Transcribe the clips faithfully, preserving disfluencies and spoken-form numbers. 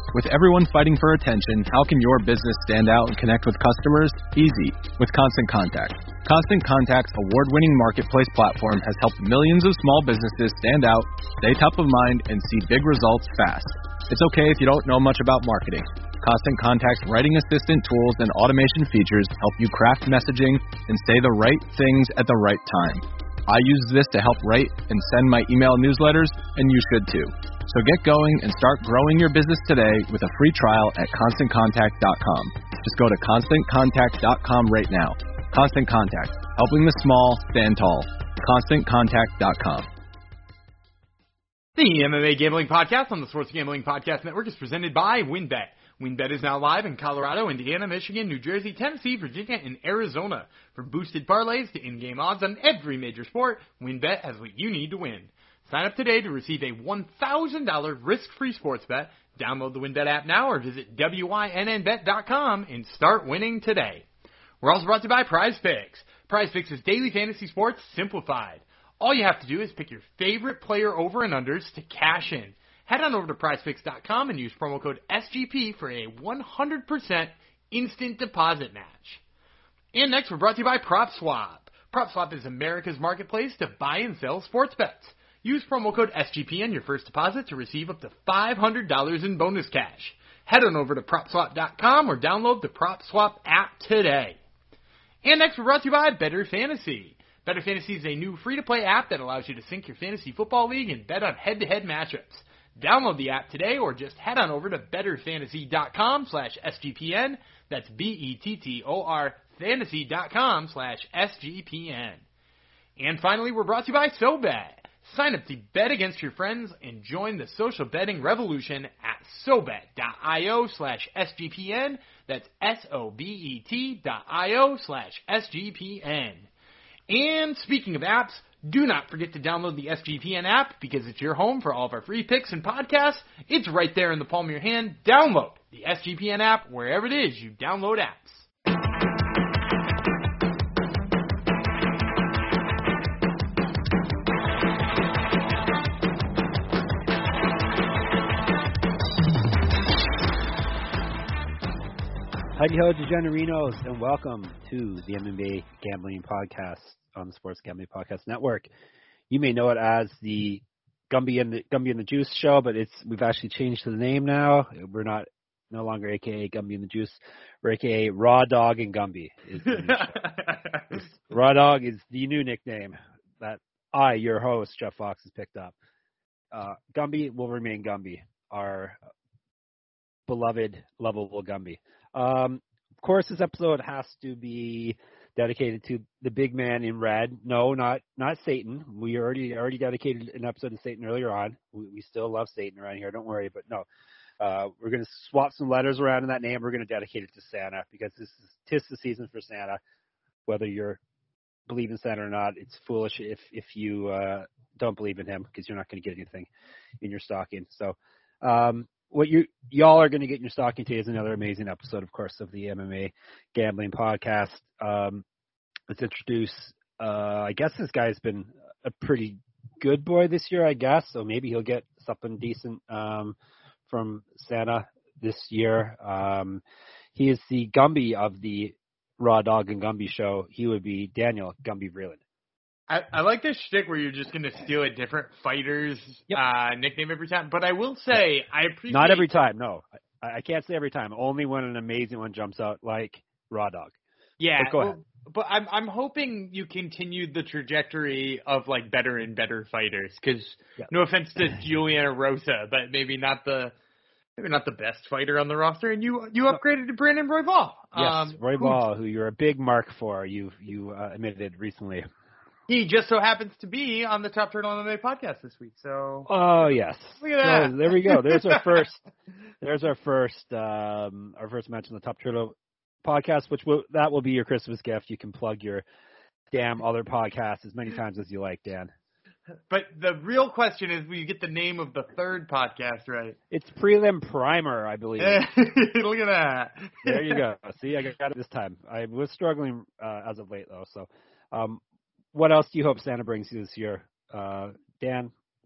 With everyone fighting for attention, how can your business stand out and connect with customers? Easy, with Constant Contact. Constant Contact's award-winning marketplace platform has helped millions of small businesses stand out, stay top of mind, and see big results fast. It's okay if you don't know much about marketing. Constant Contact's writing assistant tools and automation features help you craft messaging and say the right things at the right time. I use this to help write and send my email newsletters, and you should too. So get going and start growing your business today with a free trial at constant contact dot com. Just go to constant contact dot com right now. Constant Contact, helping the small stand tall. constant contact dot com. The M M A Gambling Podcast on the Sports Gambling Podcast Network is presented by WynnBET. WynnBET is now live in Colorado, Indiana, Michigan, New Jersey, Tennessee, Virginia, and Arizona. From boosted parlays to in-game odds on every major sport, WynnBET has what you need to win. Sign up today to receive a one thousand dollars risk-free sports bet. Download the WynnBET app now or visit wynn bet dot com and start winning today. We're also brought to you by PrizePicks. PrizePicks is daily fantasy sports simplified. All you have to do is pick your favorite player over and unders to cash in. Head on over to prize picks dot com and use promo code S G P for a one hundred percent instant deposit match. And next, we're brought to you by PropSwap. PropSwap is America's marketplace to buy and sell sports bets. Use promo code S G P on your first deposit to receive up to five hundred dollars in bonus cash. Head on over to prop swap dot com or download the PropSwap app today. And next, we're brought to you by Better Fantasy. Better Fantasy is a new free-to-play app that allows you to sync your fantasy football league and bet on head-to-head matchups. Download the app today or just head on over to better fantasy dot com slash S G P N. That's B E T T O R fantasy dot com slash S G P N. And finally, we're brought to you by SoBet. Sign up to bet against your friends and join the social betting revolution at sobet dot io slash S G P N. That's S O B E T dot I-O slash S G P N. And speaking of apps, do not forget to download the S G P N app because it's your home for all of our free picks and podcasts. It's right there in the palm of your hand. Download the S G P N app wherever it is you download apps. Howdy ho, degenerinos, and welcome to the M M A Gambling Podcast on the Sports Gambling Podcast Network. You may know it as the Gumby and the Gumby and the Juice show, but it's we've actually changed the name now. We're not no longer A K A Gumby and the Juice. We're A K A Raw Dog and Gumby. Is the new show. Raw Dog is the new nickname that I, your host, Jeff Fox, has picked up. Uh, Gumby will remain Gumby, our beloved, lovable Gumby. Um, of course, this episode has to be dedicated to the big man in red. No, not not Satan. We already already dedicated an episode to Satan earlier on. We, we still love Satan around here. Don't worry. But no, uh, we're going to swap some letters around in that name. We're going to dedicate it to Santa because this is tis the season for Santa. Whether you're believe in Santa or not, it's foolish if if you uh, don't believe in him because you're not going to get anything in your stocking. So. Um, What you y'all are going to get in your stocking today is another amazing episode, of course, of the M M A Gambling Podcast. Um, let's introduce. Uh, I guess this guy's been a pretty good boy this year, I guess. So maybe he'll get something decent um, from Santa this year. Um, he is the Gumby of the Raw Dog and Gumby show. He would be Daniel Gumby Vreeland. I, I like this shtick where you're just going to steal a different fighter's yep. uh, nickname every time. But I will say, I appreciate... Not every time, no. I, I can't say every time. Only when an amazing one jumps out like Raw Dog. Yeah. But go well, ahead. But I'm I'm hoping you continue the trajectory of, like, better and better fighters. Because, yep. no offense to Juliana Rosa, but maybe not the... Maybe not the best fighter on the roster, and you you upgraded to Brandon Royval. Yes, um, Royval, who you're a big mark for, you you uh, admitted recently. He just so happens to be on the Top Turtle M M A podcast this week. So oh yes, look at that. So, there we go. There's our first. There's our first. Um, our first mention of the Top Turtle podcast, which will that will be your Christmas gift. You can plug your damn other podcasts as many times as you like, Dan. But the real question is, will you get the name of the third podcast right? It's Prelim Primer, I believe. Look at that. There you go. See, I got it this time. I was struggling uh, as of late, though. So, um, what else do you hope Santa brings you this year? Uh, Dan,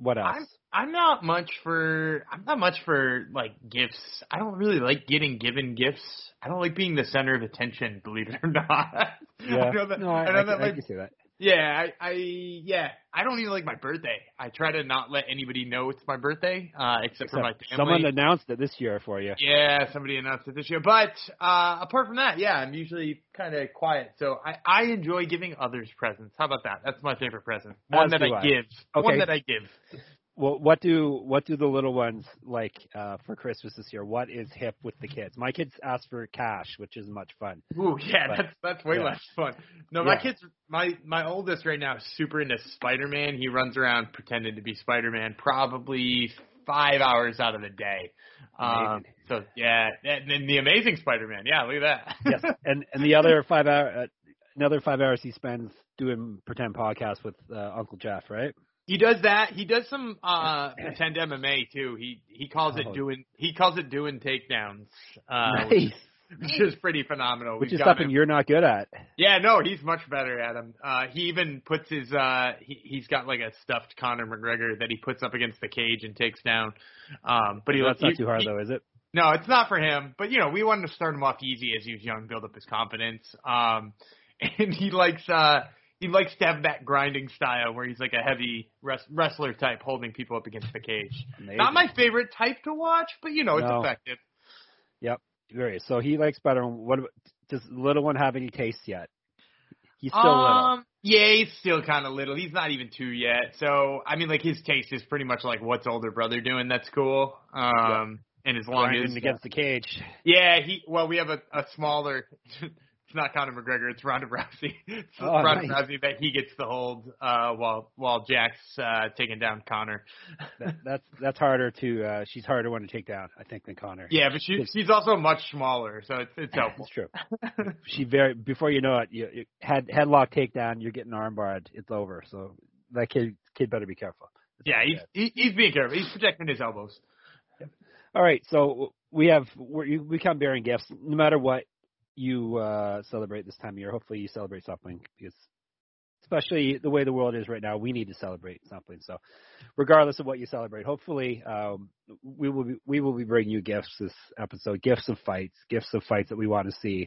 What else? I'm I'm not much for I'm not much for like gifts. I don't really like getting given gifts. I don't like being the center of attention, believe it or not. Yeah. I know that, no, I, I know I, that can, I like, can see that. Yeah, I, I yeah, I don't even like my birthday. I try to not let anybody know it's my birthday, uh, except, except for my family. Someone announced it this year for you. Yeah, somebody announced it this year. But uh, apart from that, yeah, I'm usually kind of quiet. So I, I enjoy giving others presents. How about that? That's my favorite present. One As that I, I give. Okay. One that I give. Well, what do what do the little ones like uh, for Christmas this year? What is hip with the kids? My kids ask for cash, which is much fun. Ooh, yeah, but, that's that's way yeah. less fun. No, yeah. my kids, my my oldest right now is super into Spider-Man. He runs around pretending to be Spider-Man probably five hours out of the day. Um, so yeah, and then the Amazing Spider-Man. Yeah, look at that. Yes, and and the other five hour, uh, another five hours he spends doing pretend podcasts with uh, Uncle Jeff, right? He does that. He does some uh, pretend M M A too. He he calls oh. it doing he calls it doing takedowns. Uh, nice. Which is pretty phenomenal. Which We've is got something him. you're not good at. Yeah, no, he's much better at them. Uh, he even puts his uh, he, he's got like a stuffed Conor McGregor that he puts up against the cage and takes down. Um, but he that's not he, too hard he, though, is it? No, it's not for him. But you know, we wanted to start him off easy as he was young, build up his confidence. Um, and he likes uh. He likes to have that grinding style where he's like a heavy res- wrestler type holding people up against the cage. Amazing. Not my favorite type to watch, but, you know, it's no. effective. Yep. Very. So he likes better. What about, does the little one have any taste yet? He's still um, little. Yeah, he's still kind of little. He's not even two yet. So, I mean, like, his taste is pretty much like what's older brother doing. That's cool. Um, yep. And as long grinding as against the cage. Yeah, he. Well, we have a, a smaller. It's not Conor McGregor. It's Ronda Rousey. It's oh, Ronda nice. Rousey that he gets to hold uh, while while Jack's uh, taking down Conor. that, that's that's harder to. Uh, she's harder one to take down, I think, than Conor. Yeah, but she she's also much smaller, so it's it's helpful. It's true. She very before you know it, you, you head headlock takedown. You're getting armbarred. It's over. So that kid kid better be careful. That's yeah, he's he, he's being careful. He's protecting his elbows. Yep. All right, so we have we're, we come bearing gifts no matter what you uh, celebrate this time of year. Hopefully you celebrate something because especially the way the world is right now, we need to celebrate something. So regardless of what you celebrate, hopefully um, we will be, we will be bringing you gifts this episode, gifts of fights, gifts of fights that we want to see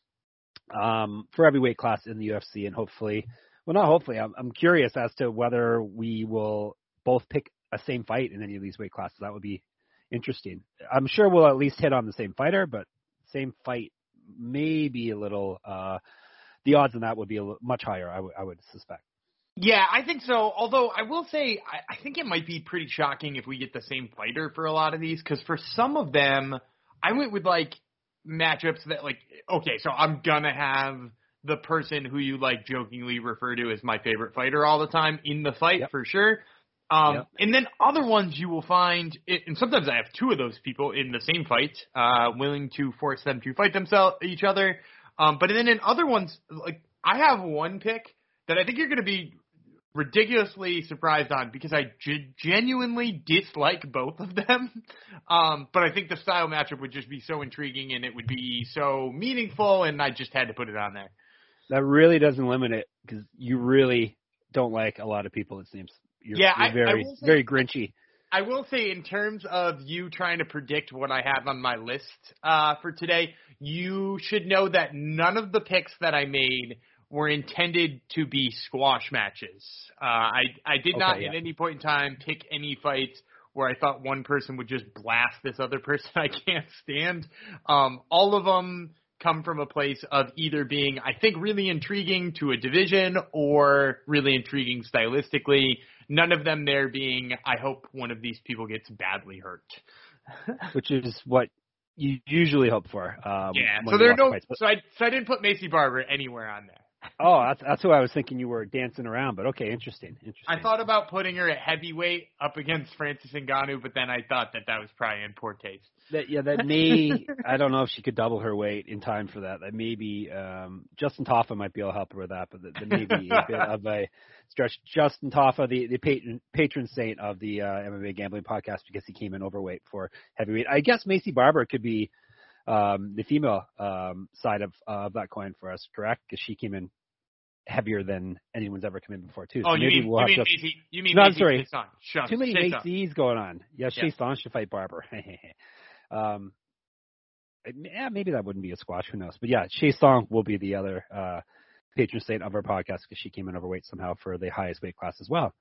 um, for every weight class in the U F C. And hopefully, well, not hopefully, I'm, I'm curious as to whether we will both pick a same fight in any of these weight classes. That would be interesting. I'm sure we'll at least hit on the same fighter, but same fight maybe a little, uh, the odds on that would be a little, much higher, I, w- I would suspect. Yeah, I think so. Although I will say, I, I think it might be pretty shocking if we get the same fighter for a lot of these, because for some of them, I went with like matchups that like, okay, so I'm gonna have the person who you like jokingly refer to as my favorite fighter all the time in the fight yep. for sure. Um, yep. And then other ones you will find, and sometimes I have two of those people in the same fight, uh, willing to force them to fight themselves, each other. Um, but then in other ones, like I have one pick that I think you're going to be ridiculously surprised on because I g- genuinely dislike both of them. Um, but I think the style matchup would just be so intriguing and it would be so meaningful, and I just had to put it on there. That really doesn't limit it because you really don't like a lot of people, it seems. You're, yeah, you're very, I, I say, very grinchy. I will say in terms of you trying to predict what I have on my list uh, for today, you should know that none of the picks that I made were intended to be squash matches. Uh, I I did okay, not yeah. at any point in time pick any fights where I thought one person would just blast this other person I can't stand. Um, all of them come from a place of either being, I think, really intriguing to a division or really intriguing stylistically. None of them there being, I hope one of these people gets badly hurt. Which is what you usually hope for. Um, yeah, when so there you are no, watch fights. so I, so I didn't put Macy Barber anywhere on there. Oh, that's that's who I was thinking you were dancing around, but okay, interesting, interesting. I thought about putting her at heavyweight up against Francis Ngannou, but then I thought that that was probably in poor taste. That, yeah, that may, I don't know if she could double her weight in time for that. That maybe um, Justin Toffa might be able to help her with that, but that, that may be a bit of a stretch. Justin Toffa, the, the patron, patron saint of the uh, M M A Gambling Podcast, because he came in overweight for heavyweight. I guess Macy Barber could be um, the female um, side of, uh, of that coin for us, correct? Because she came in heavier than anyone's ever come in before, too. Oh, so you maybe mean, we'll you have mean to, Macy, you mean no, I'm Macy sorry. Chiasson. Shut Too many Chiasson. Macy's going on. Yeah, Yeah. Chase Song should fight Barber. um, yeah, maybe that wouldn't be a squash. Who knows? But yeah, Chase Song will be the other uh, patron saint of our podcast because she came in overweight somehow for the highest weight class as well.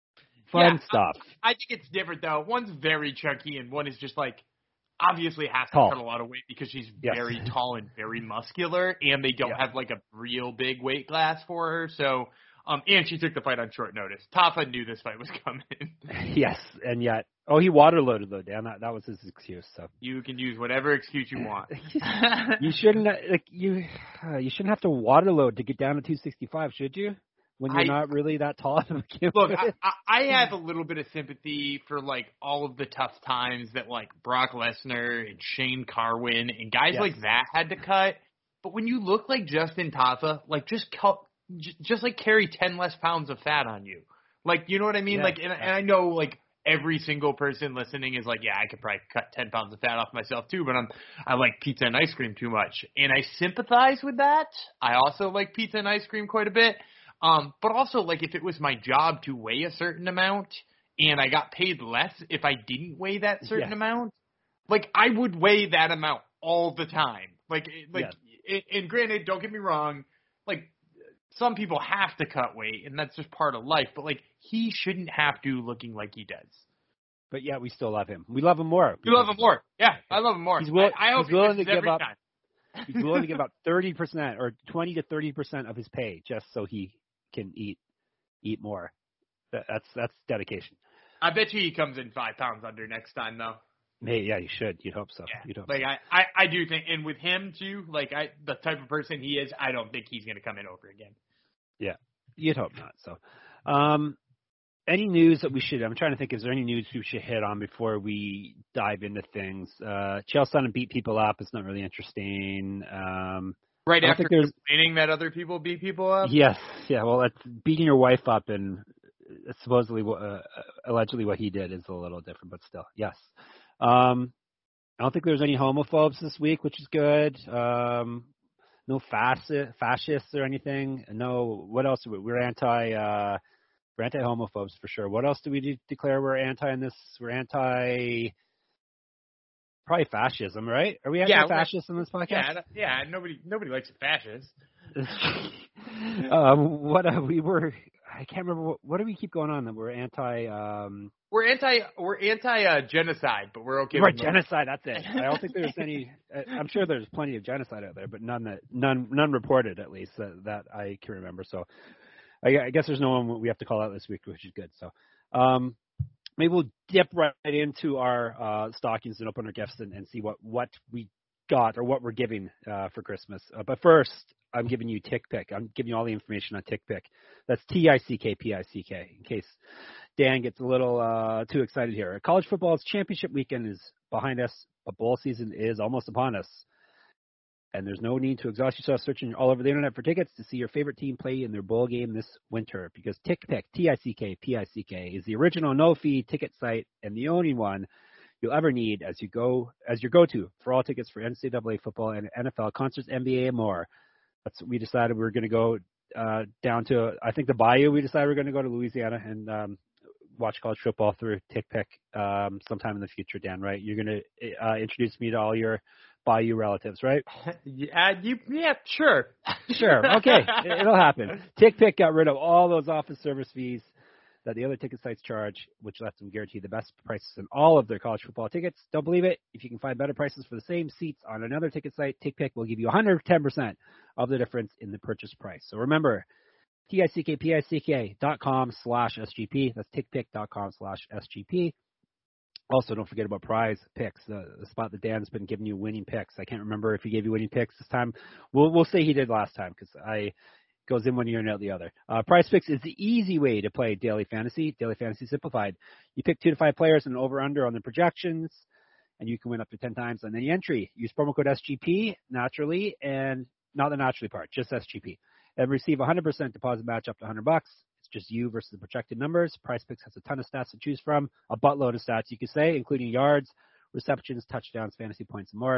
Fun yeah, stuff. I, I think it's different, though. One's very chunky, and one is just like obviously has to tall. cut a lot of weight because she's Yes. very tall and very muscular, and they don't Yeah. have like a real big weight class for her. So, um, and she took the fight on short notice. Tafa knew this fight was coming. Yes, and yet, oh, he waterloaded though, Dan. That that was his excuse. So You can use whatever excuse you want. you shouldn't like you. Uh, you shouldn't have to waterload to get down to two sixty-five, should you? When you're I- not really that tall. to begin Look, with? I, I I have a little bit of sympathy for like all of the tough times that like Brock Lesnar and Shane Carwin and guys Yes. like that had to cut. But when you look like Justin Tafa, like just cut, just, just like carry ten less pounds of fat on you. Like, you know what I mean? Yeah. Like, and, and I know like every single person listening is like, yeah, I could probably cut ten pounds of fat off myself too, but I'm I like pizza and ice cream too much, and I sympathize with that. I also like pizza and ice cream quite a bit. Um, but also, like, if it was my job to weigh a certain amount and I got paid less if I didn't weigh that certain Yes. amount, like, I would weigh that amount all the time. Like, like, Yes. and granted, don't get me wrong, like, some people have to cut weight, and that's just part of life, but, like, he shouldn't have to looking like he does. But yeah, we still love him. We love him more. You love him more. Yeah, I love him more. He's will- I, I hope he's willing he to wins give every up- time. He's willing to give up thirty percent or twenty to thirty percent of his pay just so he can eat eat more. That, that's that's dedication. I bet you he comes in five pounds under next time, though. Hey, yeah, you should. You'd hope so. Yeah, You'd hope like so. I, I, I do think, and with him too, like I, the type of person he is, I don't think he's going to come in over again. Yeah, you'd hope not. So, um, any news that we should? I'm trying to think. Is there any news we should hit on before we dive into things? Uh, Chelsea beat people up. It's not really interesting. Um, Right I don't after think there's- complaining that other people beat people up. yes, yeah. Well, that's beating your wife up and uh, supposedly, uh, allegedly, what he did is a little different, but still, yes. Um, I don't think there's any homophobes this week, which is good. Um, no fasci- fascists or anything. No. What else? We're anti. Uh, we're anti-homophobes for sure. What else do we de- declare we're anti in this? We're anti. Probably fascism, right? Are we Yeah, anti-fascist in this podcast? Yeah, yeah. Nobody, nobody likes a fascist. um, what uh, we were, I can't remember. What, what do we keep going on that we're anti? Um, We're anti, we're anti uh, genocide, but we're okay. we're with genocide. That's it. I don't think there's any. I'm sure there's plenty of genocide out there, but none that none none reported at least that, that I can remember. So I, I guess there's no one we have to call out this week, which is good. So um, maybe we'll dip right into our uh, stockings and open our gifts and, and see what, what we got or what we're giving uh, for Christmas. Uh, but first, I'm giving you TickPick. I'm giving you all the information on TickPick. That's T I C K P I C K, in case Dan gets a little uh, too excited here. College football's championship weekend is behind us, but bowl season is almost upon us. And there's no need to exhaust yourself searching all over the internet for tickets to see your favorite team play in their bowl game this winter, because TickPick, T I C K P I C K, is the original no-fee ticket site and the only one you'll ever need as you go as your go-to for all tickets for N C double A football and N F L concerts, N B A, and more. That's what we decided we were going to go uh, down to. I think the Bayou. We decided we are going to go to Louisiana and um, watch college football through TickPick um, sometime in the future. Dan, right? You're going to uh, introduce me to all your Bayou relatives, right? Yeah, you, yeah, sure. Sure. Okay. It, it'll happen. TickPick got rid of all those office service fees that the other ticket sites charge, which lets them guarantee the best prices in all of their college football tickets. Don't believe it? If you can find better prices for the same seats on another ticket site, TickPick will give you one hundred ten percent of the difference in the purchase price. So remember, T-I-C-K-P-I-C-K dot com slash S-G-P. That's TickPick.com slash S-G-P. Also, don't forget about prize picks, the, the spot that Dan's been giving you winning picks. I can't remember if he gave you winning picks this time. We'll we'll say he did last time because I goes in one year and out the other. Uh, prize picks is the easy way to play daily fantasy. Daily fantasy simplified. You pick two to five players and over under on the projections, and you can win up to ten times on any entry. Use promo code S G P naturally, and not the naturally part, just S G P, and receive a one hundred percent deposit match up to one hundred bucks. Just you versus the projected numbers. PrizePicks has a ton of stats to choose from, a buttload of stats you could say, including yards, receptions, touchdowns, fantasy points, and more.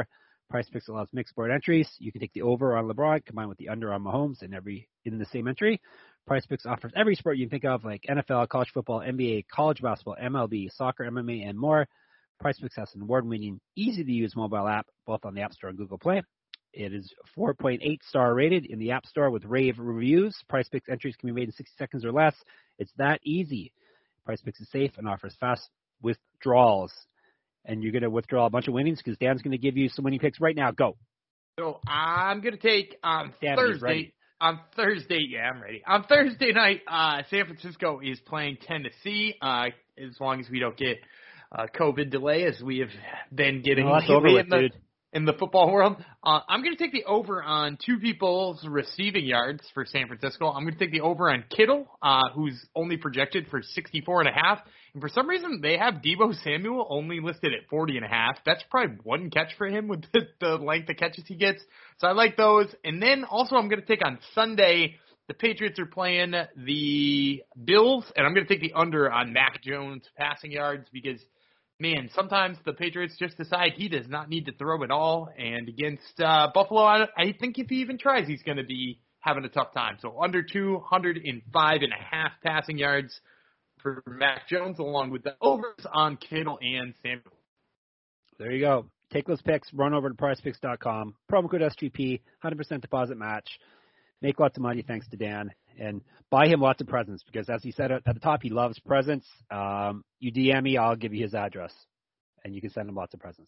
PrizePicks allows mixed sport entries. You can take the over on LeBron combined with the under on Mahomes in every in the same entry. PrizePicks offers every sport you can think of, like N F L, college football, N B A, college basketball, M L B, soccer, M M A, and more. PrizePicks has an award-winning, easy-to-use mobile app, both on the App Store and Google Play. It is four point eight star rated in the App Store with rave reviews. PrizePicks entries can be made in sixty seconds or less. It's that easy. PrizePicks is safe and offers fast withdrawals. And you're going to withdraw a bunch of winnings because Dan's going to give you some winning picks right now. Go. So I'm going to take on Dan, Thursday. On Thursday, yeah, I'm ready. On Thursday night, uh, San Francisco is playing Tennessee. Uh, as long as we don't get uh, COVID delay, as we have been getting no, that's over with, in the dude. in the football world. Uh, I'm going to take the over on two people's receiving yards for San Francisco. I'm going to take the over on Kittle, uh, who's only projected for sixty-four and a half. And for some reason, they have Deebo Samuel only listed at forty and a half. That's probably one catch for him with the, the length of catches he gets. So I like those. And then also I'm going to take on Sunday, the Patriots are playing the Bills, and I'm going to take the under on Mac Jones passing yards because, man, sometimes the Patriots just decide he does not need to throw at all. And against uh, Buffalo, I, I think if he even tries, he's going to be having a tough time. So under two hundred five and a half passing yards for Mac Jones, along with the overs on Kittle and Samuel. There you go. Take those picks, run over to prize picks dot com, promo code S G P, one hundred percent deposit match. Make lots of money thanks to Dan, and buy him lots of presents because, as he said at the top, he loves presents. Um, you D M me, I'll give you his address, and you can send him lots of presents.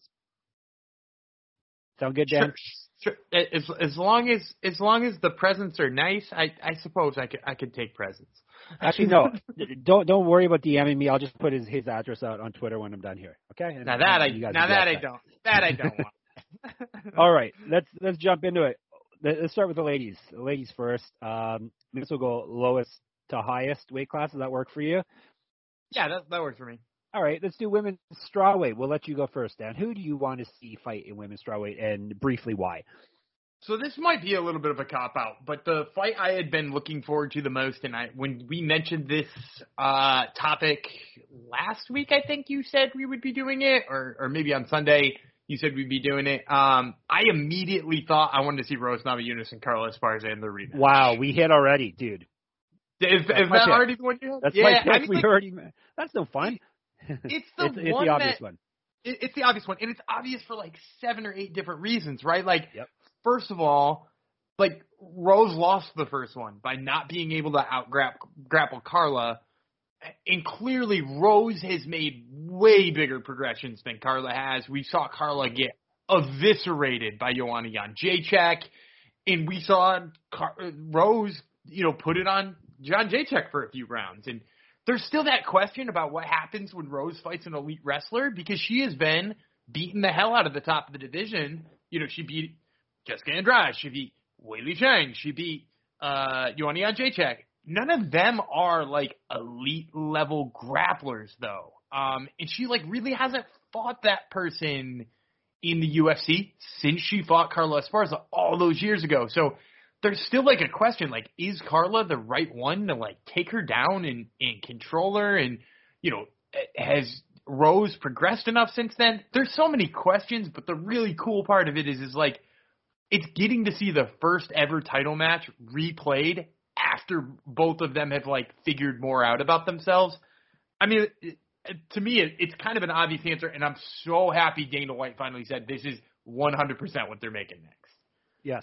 Sound good, Dan? Sure. sure. As as long as as long as the presents are nice, I I suppose I could I could take presents. Actually, no. don't don't worry about DMing me. I'll just put his, his address out on Twitter when I'm done here. Okay? And, now that I you guys now that I that. don't that I don't want. All right, let's let's jump into it. Let's start with the ladies. The ladies first. Um, this will go lowest to highest weight class. Does that work for you? Yeah, that that works for me. All right, let's do women's strawweight. We'll let you go first, Dan. Who do you want to see fight in women's strawweight, and briefly why? So this might be a little bit of a cop-out, but the fight I had been looking forward to the most, and I when we mentioned this uh, topic last week, I think you said we would be doing it, or, or maybe on Sunday you said we'd be doing it. Um, I immediately thought I wanted to see Rose Namajunas and Carla Esparza in the rematch. Wow, we hit already, dude. Is, is that pick. already the one you had? That's yeah, my pick. I mean, we like, already. That's no fun. It's the it's, one it's the obvious that, one. It, it's the obvious one, and it's obvious for like seven or eight different reasons, right? Like, yep. First of all, like Rose lost the first one by not being able to out grapple Carla, and clearly Rose has made way bigger progressions than Carla has. We saw Carla get eviscerated by Joanna Jędrzejczyk, and we saw Car- Rose, you know, put it on John Jacek for a few rounds. And there's still that question about what happens when Rose fights an elite wrestler because she has been beating the hell out of the top of the division. You know, she beat Jessica Andrade, she beat Weili Zhang, she beat uh, Joanna Jędrzejczyk. None of them are like elite level grapplers though. Um, and she like really hasn't fought that person in the U F C since she fought Carla Esparza all those years ago. So there's still like a question, like, is Carla the right one to like take her down and, and control her? And, you know, has Rose progressed enough since then? There's so many questions, but the really cool part of it is, is like, it's getting to see the first ever title match replayed after both of them have like figured more out about themselves. I mean, it, to me, it, it's kind of an obvious answer, and I'm so happy Dana White finally said this is one hundred percent what they're making next. Yes.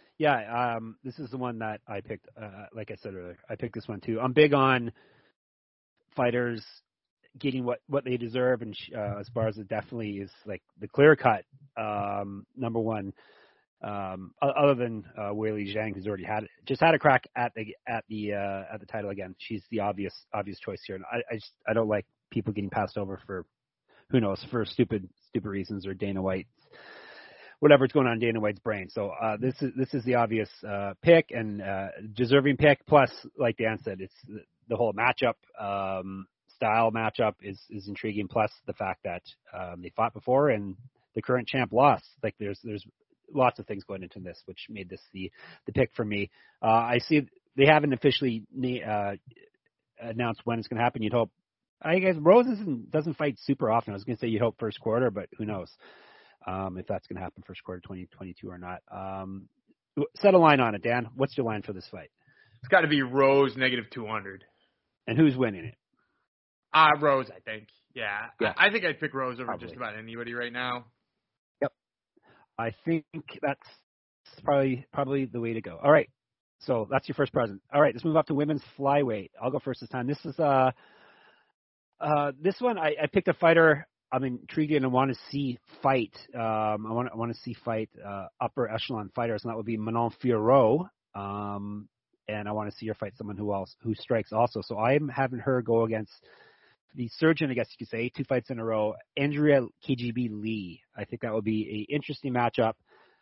Yeah, um, this is the one that I picked, uh, like I said earlier. I picked this one too. I'm big on fighters getting what, what they deserve, and uh, as far as it definitely is like the clear-cut um, number one, um, other than uh, Weili Zhang, who's already had just had a crack at the at the uh, at the title again. She's the obvious obvious choice here, and I I, just, I don't like people getting passed over for who knows for stupid stupid reasons or Dana White. Whatever's going on in Dana White's brain. So uh, this is this is the obvious uh, pick and uh, deserving pick. Plus, like Dan said, it's the, the whole matchup um, style matchup is is intriguing. Plus the fact that um, they fought before and the current champ lost. Like there's there's lots of things going into this, which made this the the pick for me. Uh, I see they haven't officially uh, announced when it's going to happen. You'd hope. I guess Rose doesn't doesn't fight super often. I was going to say you'd hope first quarter, but who knows. um, if that's going to happen first quarter twenty twenty-two or not. Um, set a line on it, Dan. What's your line for this fight? It's got to be Rose negative two hundred. And who's winning it? Uh, Rose, I think. Yeah. yeah. I, I think I'd pick Rose over Probably. just about anybody right now. Yep. I think that's probably probably the way to go. All right. So that's your first present. All right, let's move up to women's flyweight. I'll go first this time. This is uh uh this one I, I picked a fighter I'm intrigued in and want to see fight. Um I want I want to see fight uh upper echelon fighters, and that would be Manon Fiorot. Um and I want to see her fight someone who else who strikes also. So I'm having her go against the surgeon, I guess you could say, two fights in a row, Andrea K G B Lee. I think that would be a interesting matchup.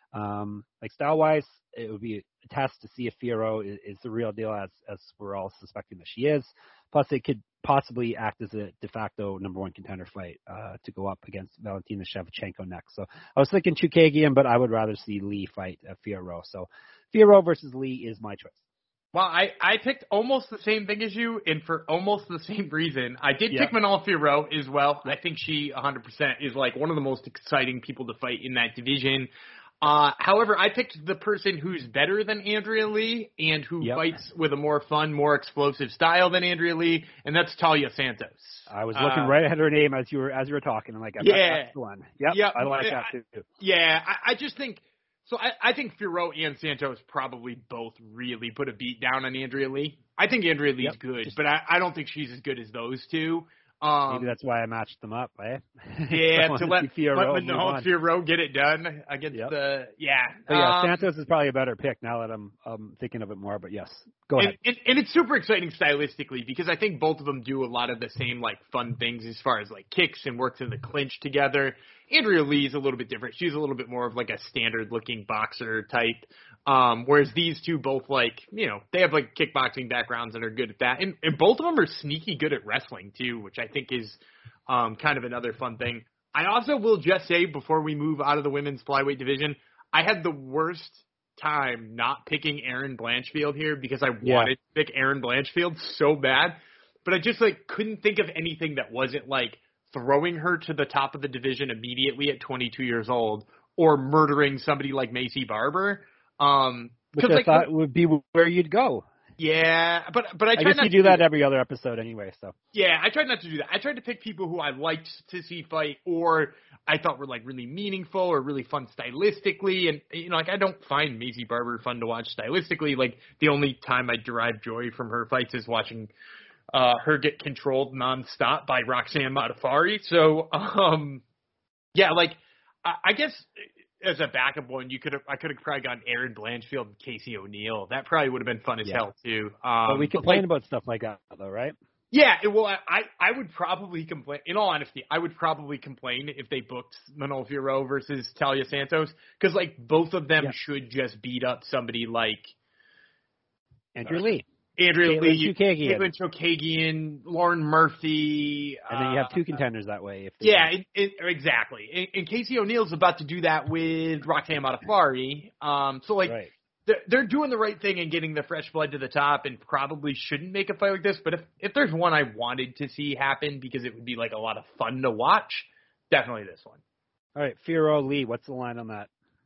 Um, like style-wise, it would be a test to see if Fiorot is, is the real deal, as as we're all suspecting that she is. Plus, it could possibly act as a de facto number one contender fight uh, to go up against Valentina Shevchenko next. So I was thinking Chookagian, but I would rather see Lee fight uh, Fiorot. So Fiorot versus Lee is my choice. Well, I, I picked almost the same thing as you, and for almost the same reason. I did Yeah. pick Manon Fiorot as well. I think she one hundred percent is like one of the most exciting people to fight in that division. Uh, however, I picked the person who's better than Andrea Lee and who Yep. fights with a more fun, more explosive style than Andrea Lee, and that's Talia Santos. I was looking Uh, right ahead of her name as you were as you were talking. I'm like, Yeah. yeah, that's the one. Yep, Yep. I like I- that too. Yeah, I, I just think so. I, I think Fiorot and Santos probably both really put a beat down on Andrea Lee. I think Andrea Lee's Yep. good, but I, I don't think she's as good as those two. Um, Maybe that's why I matched them up, eh? yeah, I wanna to let, see Fiorot let move Manon on. Fiorot get it done against Yep. the yeah. But yeah, um, Santos is probably a better pick now that I'm um, thinking of it more. But yes, go And, ahead. and, and it's super exciting stylistically because I think both of them do a lot of the same like fun things as far as like kicks and works in the clinch together. Andrea Lee's a little bit different. She's a little bit more of like a standard looking boxer type. Um, whereas these two both like, you know, they have like kickboxing backgrounds and are good at that. And, and both of them are sneaky good at wrestling too, which I think is um, kind of another fun thing. I also will just say before we move out of the women's flyweight division, I had the worst time not picking Erin Blanchfield here because I Yeah. wanted to pick Erin Blanchfield so bad, but I just like couldn't think of anything that wasn't like throwing her to the top of the division immediately at twenty-two years old or murdering somebody like Macy Barber. Um, Which I like, thought would be where you'd go. yeah, but but I, I tried guess not you to do that every other episode anyway. So Yeah, I tried not to do that. I tried to pick people who I liked to see fight or I thought were like really meaningful or really fun stylistically. And, you know, like I don't find Macy Barber fun to watch stylistically. Like the only time I derive joy from her fights is watching uh, her get controlled nonstop by Roxanne Modafferi. So, um, yeah, like I, I guess as a backup one, you could have I could have probably gotten Erin Blanchfield and Casey O'Neill. That probably would have been fun as Yeah. hell too. Um, but we but, complain like, about stuff like that, though, right? Yeah, it- well, I, I would probably complain. In all honesty, I would probably complain if they booked Manon Fiorot versus Talia Santos because, like, both of them Yeah. should just beat up somebody like Andrew Lee. Andrea Caitlin Lee, Chookagian. Caitlin Chookagian, Lauren Murphy, And then you have uh, two contenders that way. If they Yeah, it, it, exactly. And, and Casey O'Neill's about to do that with Roxanne Modafferi. Um, so like. right. They're, they're doing the right thing and getting the fresh blood to the top and probably shouldn't make a fight like this. But if, if there's one I wanted to see happen because it would be like a lot of fun to watch, definitely this one. All right, Fiorot Lee. What's the line on that?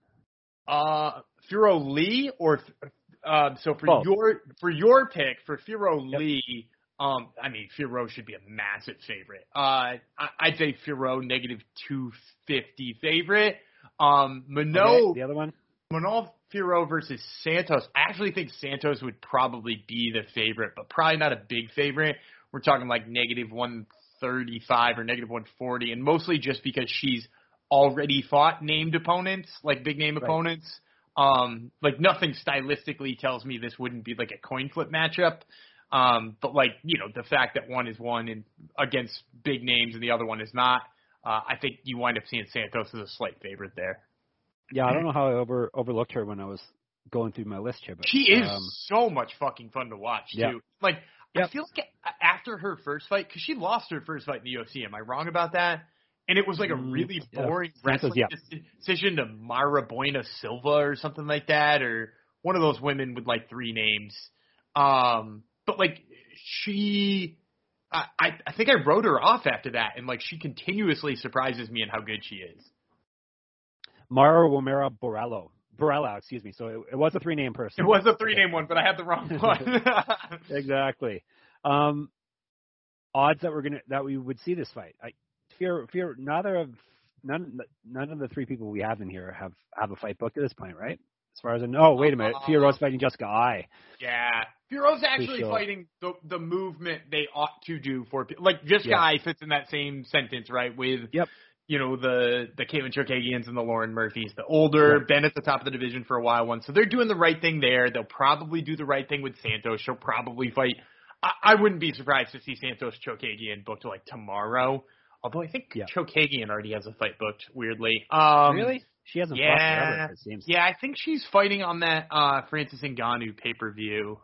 Uh, Fiorot Lee or uh, so for Both. your for your pick for Fiorot Yep. Lee, um, I mean Fiorot should be a massive favorite. Uh, I, I'd say Fiorot negative two fifty favorite. Um, Minot. Okay, the other one. Manon Fiorot versus Santos. I actually think Santos would probably be the favorite, but probably not a big favorite. We're talking like negative one thirty-five or negative one forty, and mostly just because she's already fought named opponents, like big name Right. opponents. Um, like nothing stylistically tells me this wouldn't be like a coin flip matchup. Um, but like, you know, the fact that one is one and against big names and the other one is not, uh, I think you wind up seeing Santos as a slight favorite there. Yeah, I don't know how I over overlooked her when I was going through my list here, but She is um, so much fucking fun to watch, too. Yeah. Like, I Yep. feel like after her first fight, because she lost her first fight in the U F C, am I wrong about that? And it was like a Mm, really yeah. boring Santos, wrestling yeah. deci- decision to Myra Buena Silva or something like that, or one of those women with like three names. Um, but like she, I, I I think I wrote her off after that, and like she continuously surprises me in how good she is. Mara Romero Borello. Borella, excuse me. So it, it was a three-name person. It was a three-name one, but I had the wrong one. Exactly. Um, odds that we're gonna that we would see this fight. I fear fear neither of none none of the three people we have in here have, have a fight booked at this point, right? As far as I know. Oh, wait a minute. Uh, Fiora's fighting Jessica Ai. Yeah. Fiora's actually sure. fighting the the movement they ought to do for people. Like, Jessica Yeah. Ai fits in that same sentence, right? With, Yep. you know, the, the Caitlin Chokagians and the Lauren Murphys. The older, Right. been at the top of the division for a while one. So they're doing the right thing there. They'll probably do the right thing with Santos. She'll probably fight. I, I wouldn't be surprised to see Santos Chokagian booked, like, tomorrow. Although I think Yeah. Chokagian already has a fight booked, weirdly. Um, Really? She hasn't fought Yeah, forever, it seems. yeah. I think she's fighting on that uh, Francis Ngannou pay per view.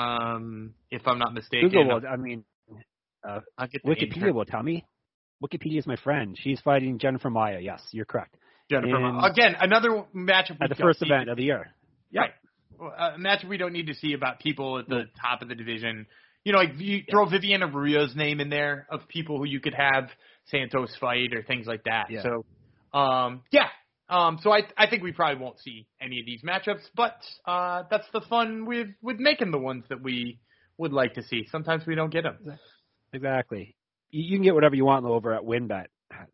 Um, if I'm not mistaken. Google will, I mean, uh, I'll get the Wikipedia will tell me. Wikipedia is my friend. She's fighting Jennifer Maia. Yes, you're correct. Jennifer. in- Again, another matchup we At the don't first need event to- of the year. Right. Well, A matchup we don't need to see about people at the top of the division. You know, like you throw Viviana Ruia's name in there of people who you could have Santos fight or things like that. Yeah. So, um, yeah. Um, so I I think we probably won't see any of these matchups, but uh, that's the fun with, with making the ones that we would like to see. Sometimes we don't get them. Exactly. You, you can get whatever you want over at WinBet.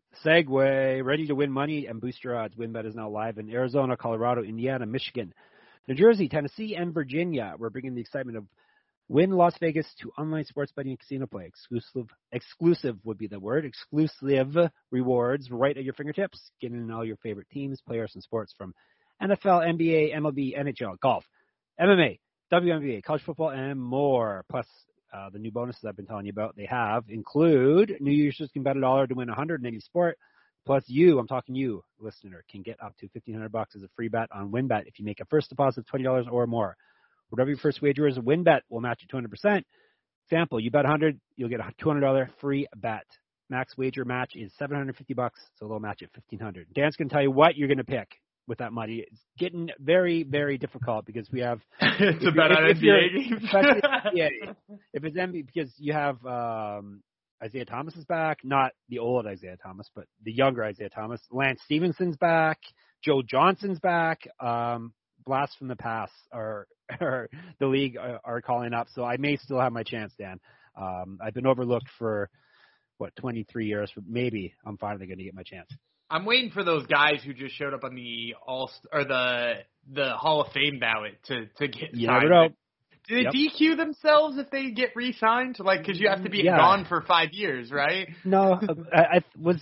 Segway, ready to win money and boost your odds. WinBet is now live in Arizona, Colorado, Indiana, Michigan, New Jersey, Tennessee, and Virginia. We're bringing the excitement of Win Las Vegas to online sports betting and casino play. Exclusive, exclusive would be the word. Exclusive rewards right at your fingertips. Get in all your favorite teams, players, and sports from N F L, N B A, M L B, N H L, golf, M M A, W N B A, college football, and more. Plus, uh, the new bonuses I've been telling you about they have include new users can bet a dollar to win one hundred in any sport. Plus, you, I'm talking you, listener, can get up to fifteen hundred bucks as a free bet on WinBet if you make a first deposit of twenty dollars or more. Whatever your first wager is, WinBet will match you two hundred percent. Example, you bet one hundred, you'll get a two hundred dollars free bet. Max wager match is seven hundred fifty bucks, so they'll match at fifteen hundred. Dan's going to tell you what you're going to pick with that money. It's getting very, very difficult because we have It's a bet on N B A games. Yeah, if it's N B A, because you have um, Isaiah Thomas is back, not the old Isaiah Thomas, but the younger Isaiah Thomas. Lance Stevenson's back. Joe Johnson's back. Um, blasts from the past are, are the league are, are calling up, so I may still have my chance, Dan. Um, I've been overlooked for what twenty-three years. For maybe I'm finally going to get my chance. I'm waiting for those guys who just showed up on the all or the the Hall of Fame ballot to to get You signed. never know. Do they Yep. D Q themselves if they get re-signed? Like, because you have to be Yeah. gone for five years, right? No, I, I was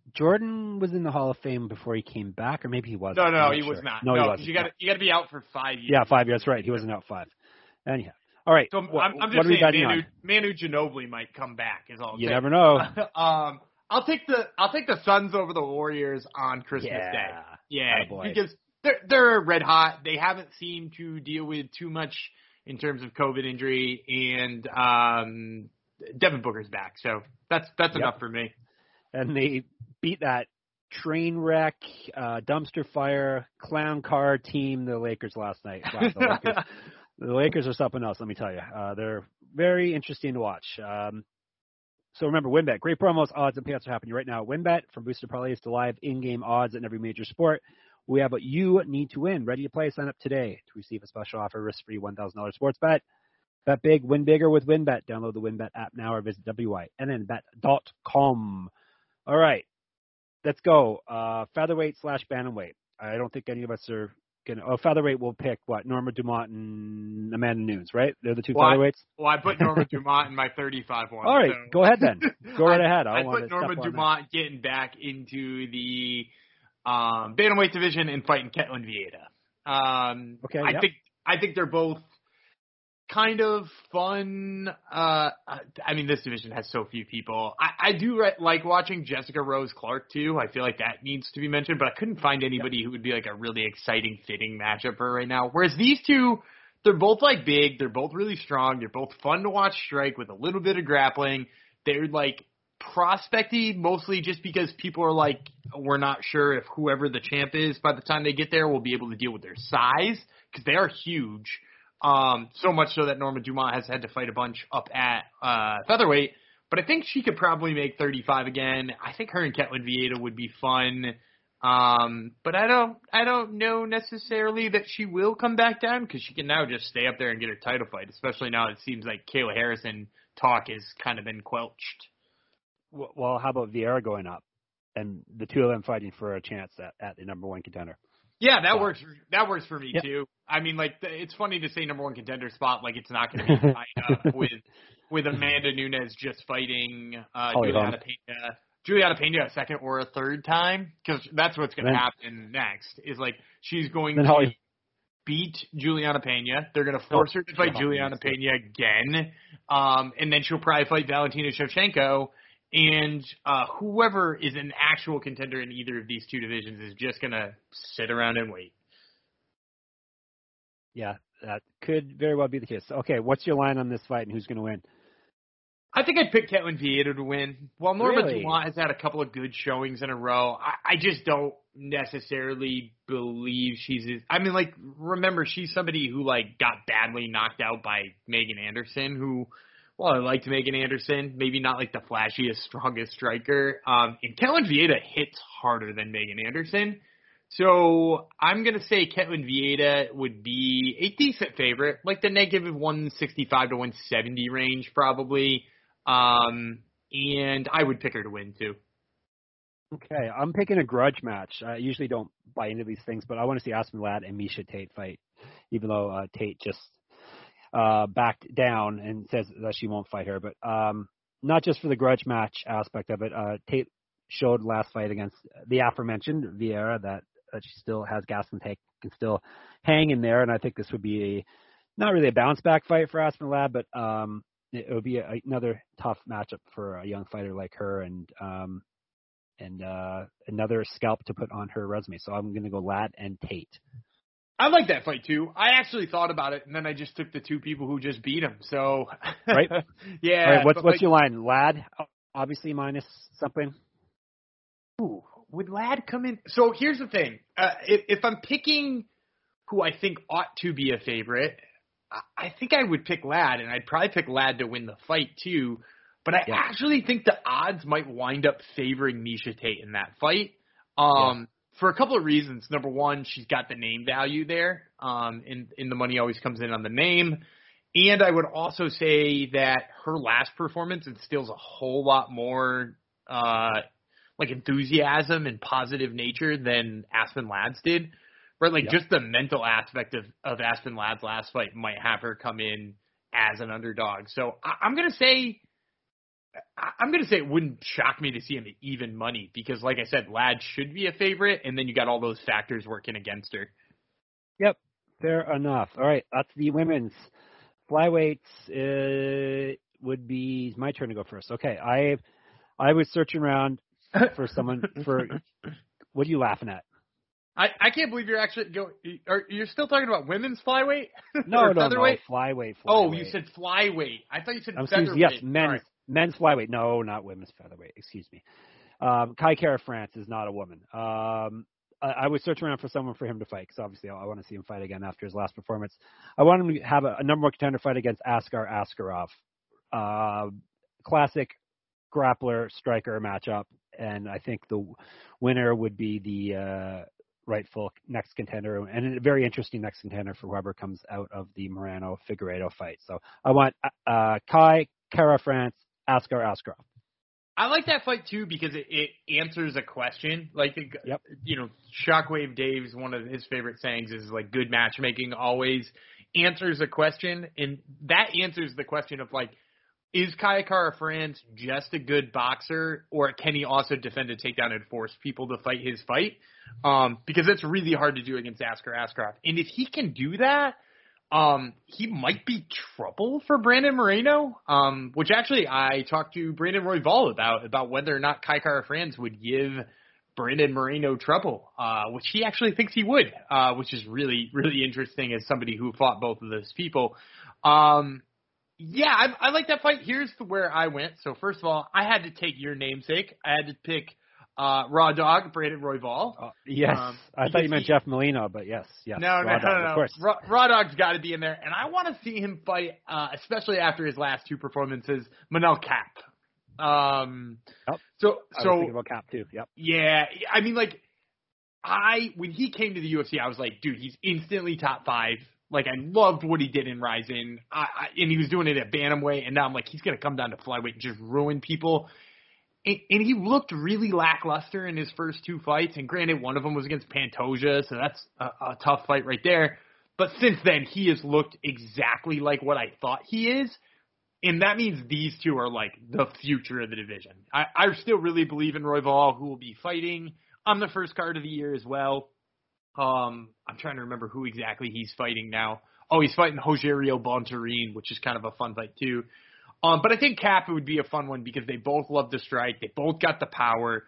Jordan was in the Hall of Fame before he came back, or maybe he wasn't. No, I'm no, not he sure. was not. No, No, he 'cause wasn't. you got to you got to be out for five years. Yeah, five years. Right, he wasn't out five. Anyhow, all right. So what, I'm, I'm what just are we saying, betting Manu, on? Manu Ginobili might come back. Is all. I'm You saying. never know. um, I'll take the I'll take the Suns over the Warriors on Christmas Yeah. Day. Yeah, Attaboy. because they're they're red hot. They haven't seemed to deal with too much in terms of COVID injury, and um, Devin Booker's back, so that's that's Yep. enough for me. And they beat that train wreck, uh, dumpster fire, clown car team, the Lakers last night. Wow, the, Lakers, the Lakers are something else, let me tell you. Uh, they're very interesting to watch. Um, so remember, WinBet. Great promos, odds, and payouts are happening right now. WinBet, from boosted parlays to live in-game odds in every major sport. We have what you need to win. Ready to play? Sign up today to receive a special offer, risk-free one thousand dollars sports bet. Bet big, win bigger with WinBet. Download the WinBet app now or visit W Y N N bet dot com. All right, let's go. Uh, featherweight slash bantamweight. I don't think any of us are going to. Oh, featherweight will pick what? Norma Dumont and Amanda Nunes, right? They're the two Well, I- featherweights. Well, I put Norma Dumont in my thirty-five one. All right, so. go ahead then. Go right I, ahead. I, I want put to Norma step on Dumont getting back into the um, bantamweight division and fighting Ketlin Vieira. Um, Okay, I yep. think I think they're both kind of fun. Uh, I mean, this division has so few people. I, I do re- like watching Jessica Rose Clark too. I feel like that needs to be mentioned, but I couldn't find anybody who would be like a really exciting, fitting matchup for her right now. Whereas these two, they're both like big. They're both really strong. They're both fun to watch strike with a little bit of grappling. They're like prospecty mostly just because people are like, we're not sure if whoever the champ is by the time they get there will be able to deal with their size because they are huge. Um, so much so that Norma Dumont has had to fight a bunch up at uh, featherweight. But I think she could probably make thirty-five again. I think her and Ketlin Vieira would be fun. Um, but I don't, I don't know necessarily that she will come back down because she can now just stay up there and get her title fight, especially now it seems like Kayla Harrison talk has kind of been quelched. Well, how about Vieira going up and the two of them fighting for a chance at, at the number one contender? Yeah, that works. That works for me yep. too. I mean, like it's funny to say number one contender spot, like it's not going to be tied up with with Amanda Nunes just fighting uh, Juliana Pena, Juliana Pena a second or a third time, because that's what's going to happen next. Is like she's going to Holly. beat Juliana Pena. They're going to force no, her to fight Juliana Pena again, um, and then she'll probably fight Valentina Shevchenko. And uh, whoever is an actual contender in either of these two divisions is just going to sit around and wait. Yeah, that could very well be the case. Okay, what's your line on this fight and who's going to win? I think I'd pick Ketlin Vieira to win. While Norma really? Dumont has had a couple of good showings in a row, I, I just don't necessarily believe she's – I mean, like, remember, she's somebody who, like, got badly knocked out by Megan Anderson, who – well, I liked Megan Anderson, maybe not like the flashiest, strongest striker. Um, and Ketlin Vieira hits harder than Megan Anderson. So I'm going to say Ketlin Vieira would be a decent favorite, like the negative one sixty-five to one seventy range probably. Um, and I would pick her to win too. Okay, I'm picking a grudge match. I usually don't buy into these things, but I want to see Aspen Ladd and Miesha Tate fight, even though uh, Tate just – Uh, backed down and says that she won't fight her, but um, not just for the grudge match aspect of it. Uh, Tate showed last fight against the aforementioned Vieira that, that she still has gas in the tank, can still hang in there, and I think this would be a not really a bounce back fight for Aspen Ladd, but um, it, it would be a, another tough matchup for a young fighter like her, and um, and uh, another scalp to put on her resume. So I'm going to go Ladd and Tate. I like that fight, too. I actually thought about it, and then I just took the two people who just beat him. So, right? yeah. All right, what's what's like, your line? Ladd, obviously minus something? Ooh, would Ladd come in? So here's the thing. Uh, if, if I'm picking who I think ought to be a favorite, I, I think I would pick Ladd, and I'd probably pick Ladd to win the fight, too. But I yeah. actually think the odds might wind up favoring Miesha Tate in that fight. Um. Yeah. For a couple of reasons. Number one, she's got the name value there, um, and, and the money always comes in on the name. And I would also say that her last performance instills a whole lot more uh, like enthusiasm and positive nature than Aspen Ladd's did. Right, like yeah. just the mental aspect of, of Aspen Ladd's last fight might have her come in as an underdog. So I, I'm gonna say. I'm going to say it wouldn't shock me to see him at even money because, like I said, Ladd should be a favorite, and then you got all those factors working against her. Yep, fair enough. All right, that's the women's. Flyweights uh, would be my turn to go first. Okay, I I was searching around for someone for. What are you laughing at? I, I can't believe you're actually go. Are you're still talking about women's flyweight? No, no, no, flyweight. flyweight. Oh, you said flyweight. I thought you said I'm featherweight. Yes, men's. Right. Men's flyweight. No, not women's featherweight. Excuse me. Um, Kai Kara France is not a woman. Um, I, I was searching around for someone for him to fight because obviously I, I want to see him fight again after his last performance. I want him to have a, a number one contender fight against Askar Askarov. Uh, classic grappler striker matchup, and I think the winner would be the uh, rightful next contender, and a very interesting next contender for whoever comes out of the Moreno Figueiredo fight. So I want uh, Kai Kara France. Askar Askarov. I like that fight too because it, it answers a question. Like, yep. you know, Shockwave Dave's one of his favorite sayings is like good matchmaking always answers a question, and that answers the question of like, is Kai Kara France just a good boxer, or can he also defend a takedown and force people to fight his fight? Um, because it's really hard to do against Askar Askarov, and if he can do that. Um, he might be trouble for Brandon Moreno, um, which actually I talked to Brandon Royval about, about whether or not Kai Kara France would give Brandon Moreno trouble, uh, which he actually thinks he would, uh, which is really, really interesting as somebody who fought both of those people. Um, yeah, I, I like that fight. Here's where I went. So first of all, I had to take your namesake. I had to pick Uh, Raw Dog, Brandon Royval. Uh, yes. Um, I thought you meant he, Jeff Molina, but yes. yes. No, no, Raw no, Dog, no. Of course. Raw, Raw Dog's got to be in there. And I want to see him fight, uh, especially after his last two performances, Manel Kape. Um, yep. So, I so, was thinking about Kape too. Yep. Yeah. I mean, like, I when he came to the U F C, I was like, dude, he's instantly top five. Like, I loved what he did in Rizin, I, I, and he was doing it at bantamweight, and now I'm like, he's going to come down to flyweight and just ruin people. And, and he looked really lackluster in his first two fights, and granted, one of them was against Pantoja, so that's a, a tough fight right there. But since then, he has looked exactly like what I thought he is, and that means these two are, like, the future of the division. I, I still really believe in Royval, who will be fighting on the first card of the year as well. Um, I'm trying to remember who exactly he's fighting now. Oh, he's fighting Rogerio Bontorin, which is kind of a fun fight too. Um, but I think Cap would be a fun one because they both love to strike. They both got the power.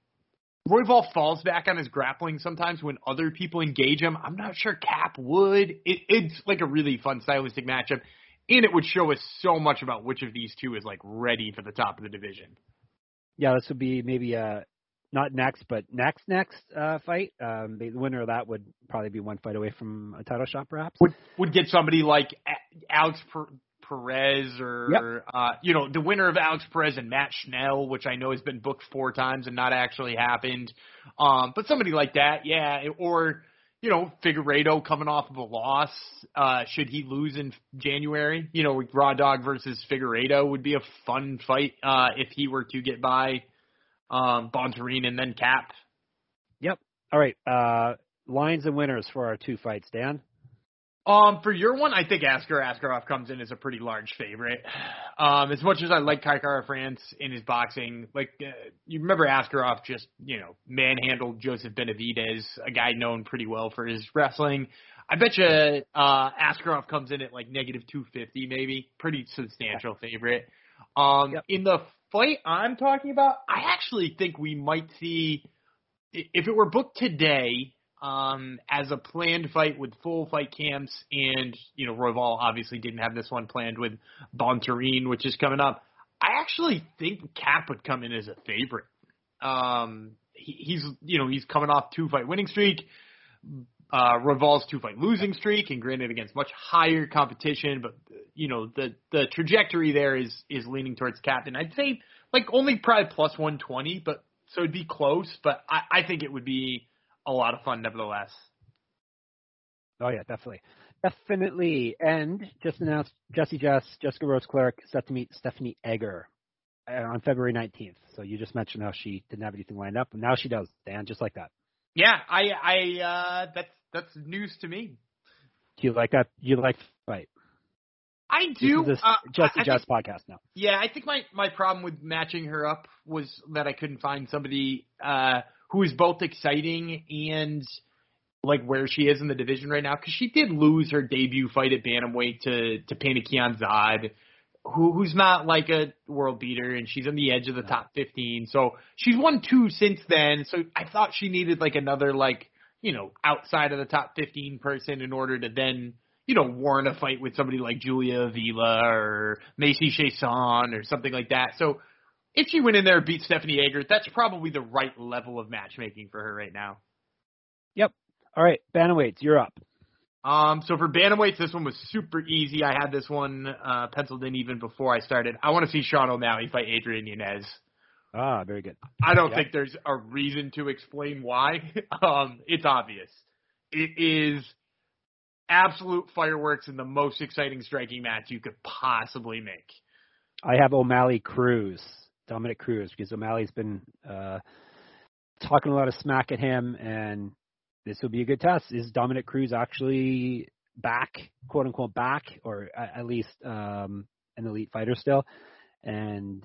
Royval falls back on his grappling sometimes when other people engage him. I'm not sure Cap would. It, it's like a really fun stylistic matchup, and it would show us so much about which of these two is like ready for the top of the division. Yeah, this would be maybe a not next, but next next uh, fight. Um, the winner of that would probably be one fight away from a title shot, perhaps. Would would get somebody like Alex per- Perez or yep. uh, you know, the winner of Alex Perez and Matt Schnell, which I know has been booked four times and not actually happened. Um, but somebody like that, yeah, or you know, Figueiredo coming off of a loss. Uh, should he lose in January? You know, Raw Dog versus Figueiredo would be a fun fight uh, if he were to get by. Um, Bontorin and then Cap. Yep. All right. Uh, lines and winners for our two fights, Dan. Um, for your one, I think Askar Askarov comes in as a pretty large favorite. Um, as much as I like Kai Kara-France in his boxing, like uh, you remember Askarov just you know manhandled Joseph Benavidez, a guy known pretty well for his wrestling. I bet you uh, Askarov comes in at like negative two fifty, maybe. Pretty substantial favorite. Um, yep. In the fight I'm talking about, I actually think we might see, if it were booked today um, as a planned fight with full fight camps, and, you know, Royval obviously didn't have this one planned with Bontorin, which is coming up, I actually think Cap would come in as a favorite. Um, he, he's, you know, he's coming off two-fight winning streak. Uh, Royval's two-fight losing streak, and granted against much higher competition, but you know the the trajectory there is is leaning towards Cap, and I'd say like only probably plus one twenty, but so it'd be close, but I, I think it would be a lot of fun nevertheless. Oh yeah, definitely, definitely, and just announced Jesse Jess, Jessica Rose Clark set to meet Stephanie Egger on February nineteenth. So you just mentioned how she didn't have anything lined up, and now she does, Dan, just like that. Yeah, I I uh, that's that's news to me. Do you like that? You like the fight? I do. This is uh, Jesse I, Jess I think, podcast now. Yeah, I think my, my problem with matching her up was that I couldn't find somebody uh, who is both exciting and like where she is in the division right now, because she did lose her debut fight at bantamweight to to Panna Kianzad, who who's not like a world beater, and she's on the edge of the top fifteen. So she's won two since then. So I thought she needed like another like you know outside of the top fifteen person in order to then you know warrant a fight with somebody like Julia Avila or Macy Chiasson or something like that. So if she went in there and beat Stephanie Egger, that's probably the right level of matchmaking for her right now. Yep. All right, bantamweights, you're up. Um, so for bantamweights, this one was super easy. I had this one uh, penciled in even before I started. I want to see Sean O'Malley fight Adrian Yanez. Ah, very good. I don't yep. think there's a reason to explain why. um, it's obvious. It is absolute fireworks and the most exciting striking match you could possibly make. I have O'Malley Cruz, Dominic Cruz, because O'Malley's been uh, talking a lot of smack at him, and this will be a good test. Is Dominic Cruz actually back, quote unquote back, or at least um, an elite fighter still? And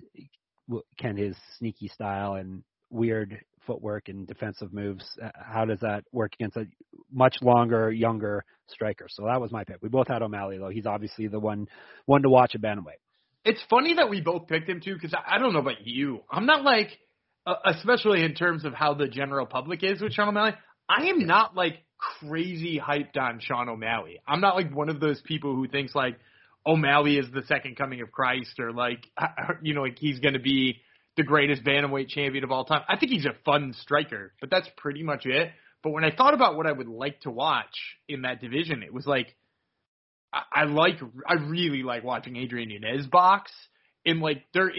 can his sneaky style and weird footwork and defensive moves, how does that work against a much longer, younger striker? So that was my pick. We both had O'Malley, though. He's obviously the one one to watch at bantamweight. It's funny that we both picked him, too, because I, I don't know about you. I'm not like, uh, especially in terms of how the general public is with Sean O'Malley, I am not, like, crazy hyped on Sean O'Malley. I'm not, like, one of those people who thinks, like, O'Malley is the second coming of Christ or, like, you know, like he's going to be the greatest bantamweight champion of all time. I think he's a fun striker, but that's pretty much it. But when I thought about what I would like to watch in that division, it was like, I, I like, I really like watching Adrian Yanez box. And, like, there is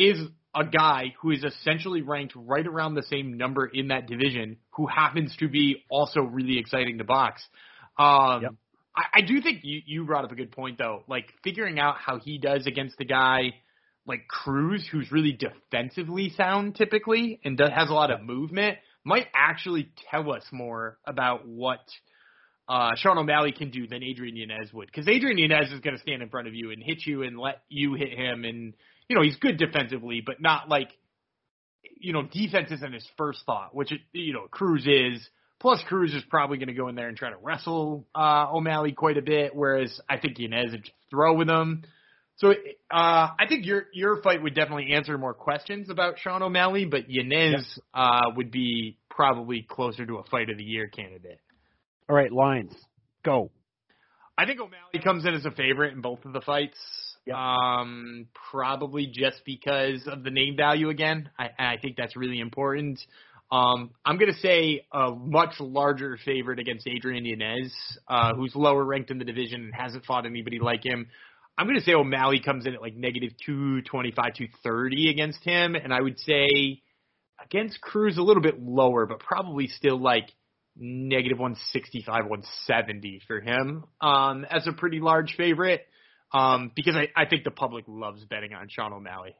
a guy who is essentially ranked right around the same number in that division, who happens to be also really exciting to box. Um, yep. I, I do think you, you brought up a good point, though. Like, figuring out how he does against the guy like Cruz, who's really defensively sound typically and does, has a lot of movement, might actually tell us more about what uh, Sean O'Malley can do than Adrian Yanez would. Because Adrian Yanez is going to stand in front of you and hit you and let you hit him. And, you know, he's good defensively, but not like, you know, defense isn't his first thought, which, it, you know, Cruz is. Plus, Cruz is probably going to go in there and try to wrestle uh, O'Malley quite a bit, whereas I think Yanez would just throw with him. So uh, I think your your fight would definitely answer more questions about Sean O'Malley, but Yanez yep. uh, would be probably closer to a fight of the year candidate. All right, lines, go. I think O'Malley comes in as a favorite in both of the fights, yep. um, probably just because of the name value again. I, I think that's really important. Um, I'm going to say a much larger favorite against Adrian Yanez, uh, who's lower ranked in the division and hasn't fought anybody like him. I'm going to say O'Malley comes in at like negative two twenty-five, two thirty against him. And I would say against Cruz a little bit lower, but probably still like negative one sixty-five, one seventy for him um, as a pretty large favorite um, because I, I think the public loves betting on Sean O'Malley.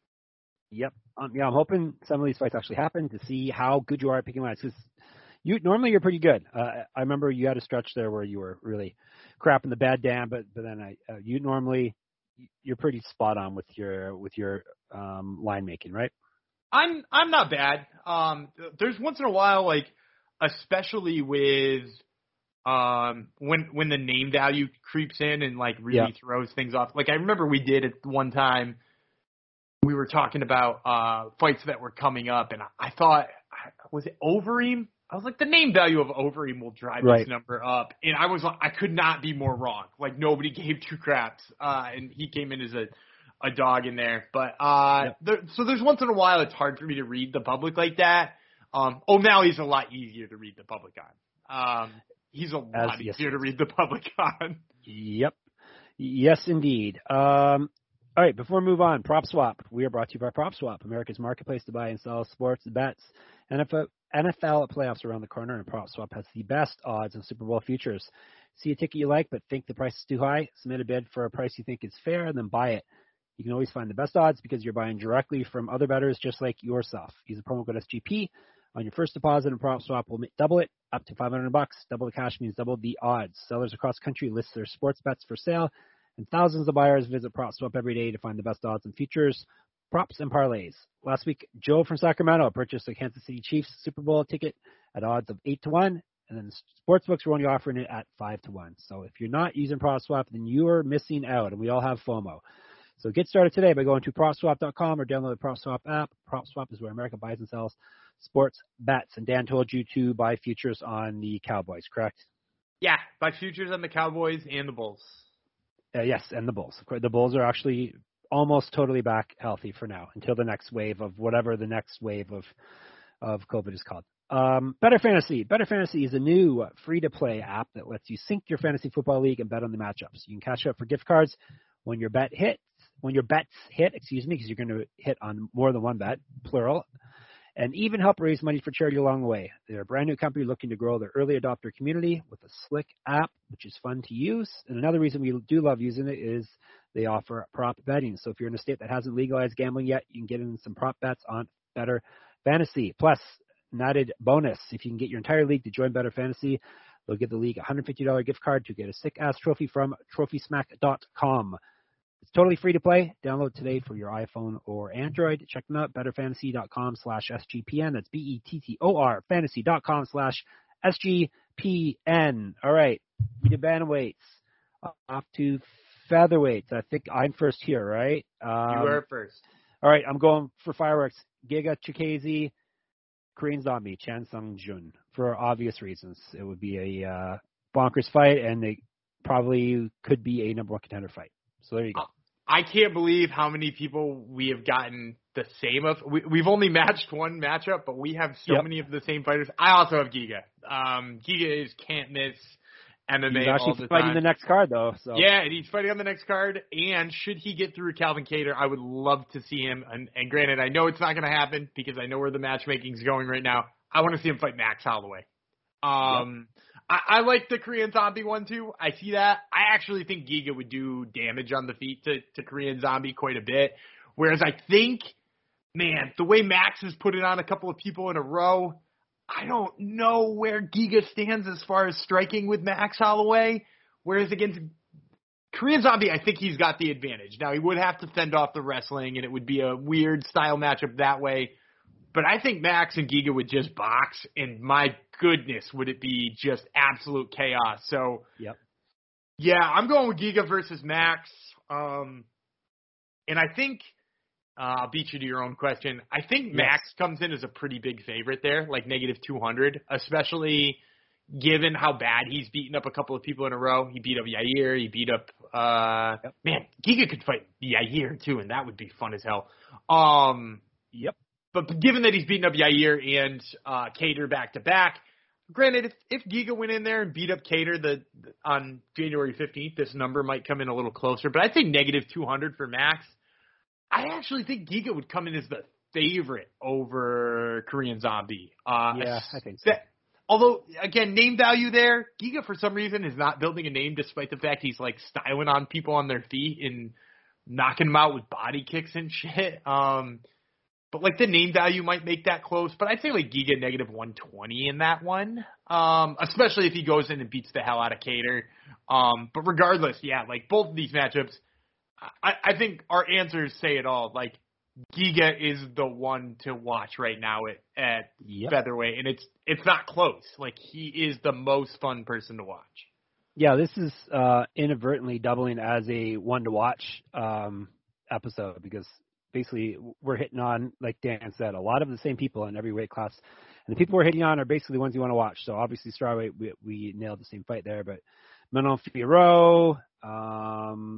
Yep. Um, yeah, I'm hoping some of these fights actually happen to see how good you are at picking lines. Because you normally you're pretty good. Uh, I remember you had a stretch there where you were really crapping the bad dam, but but then I uh, you normally you're pretty spot on with your with your um, line making, right? I'm I'm not bad. Um, there's once in a while, like especially with um when when the name value creeps in and like really yeah. throws things off. Like I remember we did at one time. We were talking about uh, fights that were coming up, and I thought, was it Overeem? I was like, the name value of Overeem will drive right. this number up. And I was like, I could not be more wrong. Like, nobody gave two craps, uh, and he came in as a, a dog in there. But uh, yep. there, so there's once in a while it's hard for me to read the public like that. Um, O'Malley's a lot easier to read the public on. Um, he's a As, lot yes, easier to read the public on. Yep. Yes, indeed. Um, All right, before we move on, PropSwap. We are brought to you by PropSwap, America's marketplace to buy and sell sports bets. N F L, N F L playoffs around the corner, and PropSwap has the best odds and Super Bowl futures. See a ticket you like but think the price is too high? Submit a bid for a price you think is fair, and then buy it. You can always find the best odds because you're buying directly from other bettors just like yourself. Use the promo code S G P on your first deposit, and PropSwap will double it up to five hundred bucks. Double the cash means double the odds. Sellers across the country list their sports bets for sale, and thousands of buyers visit PropSwap every day to find the best odds and futures, props, and parlays. Last week, Joe from Sacramento purchased a Kansas City Chiefs Super Bowl ticket at odds of eight to one, and then the sportsbooks were only offering it at five to one. So if you're not using PropSwap, then you are missing out, and we all have FOMO. So get started today by going to prop swap dot com or download the PropSwap app. PropSwap is where America buys and sells sports bets. And Dan told you to buy futures on the Cowboys, correct? Yeah, buy futures on the Cowboys and the Bulls. Uh, yes, and the Bulls. The Bulls are actually almost totally back healthy for now until the next wave of whatever the next wave of of COVID is called. Um, Better Fantasy. Better Fantasy is a new free-to-play app that lets you sync your fantasy football league and bet on the matchups. You can cash out for gift cards when your bet hits. When your bets hit, excuse me, because you're going to hit on more than one bet, plural, and even help raise money for charity along the way. They're a brand new company looking to grow their early adopter community with a slick app, which is fun to use. And another reason we do love using it is they offer prop betting. So if you're in a state that hasn't legalized gambling yet, you can get in some prop bets on Better Fantasy. Plus, an added bonus, if you can get your entire league to join Better Fantasy, they'll give the league a one hundred fifty dollars gift card to get a sick-ass trophy from trophy smack dot com. It's totally free to play. Download today for your iPhone or Android. Check them out, better fantasy dot com slash S G P N. That's B E T T O R, fantasy dot com slash S G P N. All right, we did bantamweights. Off to featherweights. I think I'm first here, right? Um, you were first. All right, I'm going for fireworks. Giga Chikadze, Korean Zombie, Chan Sung Jun. For obvious reasons, it would be a uh, bonkers fight, and it probably could be a number one contender fight. So there you go. I can't believe how many people we have gotten the same of. We, we've only matched one matchup, but we have so yep. many of the same fighters. I also have Giga. Um, Giga is can't miss, M M A he's actually all the fighting time. the next card, though. So. Yeah, and he's fighting on the next card. And should he get through Calvin Kattar, I would love to see him. And, and granted, I know it's not going to happen because I know where the matchmaking's going right now. I want to see him fight Max Holloway. Um, yep. I, I like the Korean Zombie one, too. I see that. I actually think Giga would do damage on the feet to, to Korean Zombie quite a bit. Whereas I think, man, the way Max has put it on a couple of people in a row, I don't know where Giga stands as far as striking with Max Holloway. Whereas against Korean Zombie, I think he's got the advantage. Now, he would have to fend off the wrestling, and it would be a weird style matchup that way. But I think Max and Giga would just box, and my goodness, would it be just absolute chaos. So, yep. yeah, I'm going with Giga versus Max. Um, and I think uh, I'll beat you to your own question. I think yes. Max comes in as a pretty big favorite there, like negative two hundred, especially – given how bad he's beaten up a couple of people in a row. He beat up Yair. He beat up, uh, yep. man, Giga could fight Yair too, and that would be fun as hell. Um, yep. But given that he's beaten up Yair and uh, Kattar back to back, granted, if, if Giga went in there and beat up Kattar the, the on January fifteenth, this number might come in a little closer. But I'd say negative two hundred for Max. I actually think Giga would come in as the favorite over Korean Zombie. Uh, yeah, I think so. That, Although, again, name value there, Giga for some reason is not building a name despite the fact he's, like, styling on people on their feet and knocking them out with body kicks and shit. Um, but, like, the name value might make that close. But I'd say, like, Giga negative one twenty in that one, um, especially if he goes in and beats the hell out of Kattar. Um, but regardless, yeah, like, both of these matchups, I, I think our answers say it all. Like, Giga is the one to watch right now at, at yep. featherweight, and it's it's not close. Like, he is the most fun person to watch. Yeah, this is uh, inadvertently doubling as a one-to-watch um, episode because basically we're hitting on, like Dan said, a lot of the same people in every weight class. And the people we're hitting on are basically the ones you want to watch. So obviously strawweight, we, we nailed the same fight there. But Manon Fiorot, um,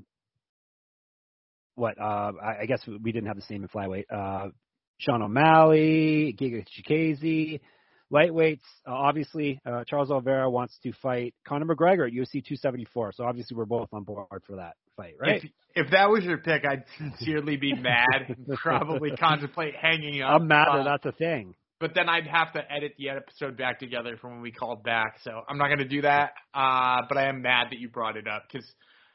what, uh, I, I guess we didn't have the same in flyweight. Uh, Sean O'Malley, Giga Chikadze. Lightweights, uh, obviously, uh, Charles Oliveira wants to fight Conor McGregor at U F C two seventy-four. So obviously we're both on board for that fight, right? If, if that was your pick, I'd sincerely be mad and probably contemplate hanging up. I'm mad uh, that that's a thing. But then I'd have to edit the episode back together from when we called back. So I'm not going to do that. Uh, but I am mad that you brought it up because,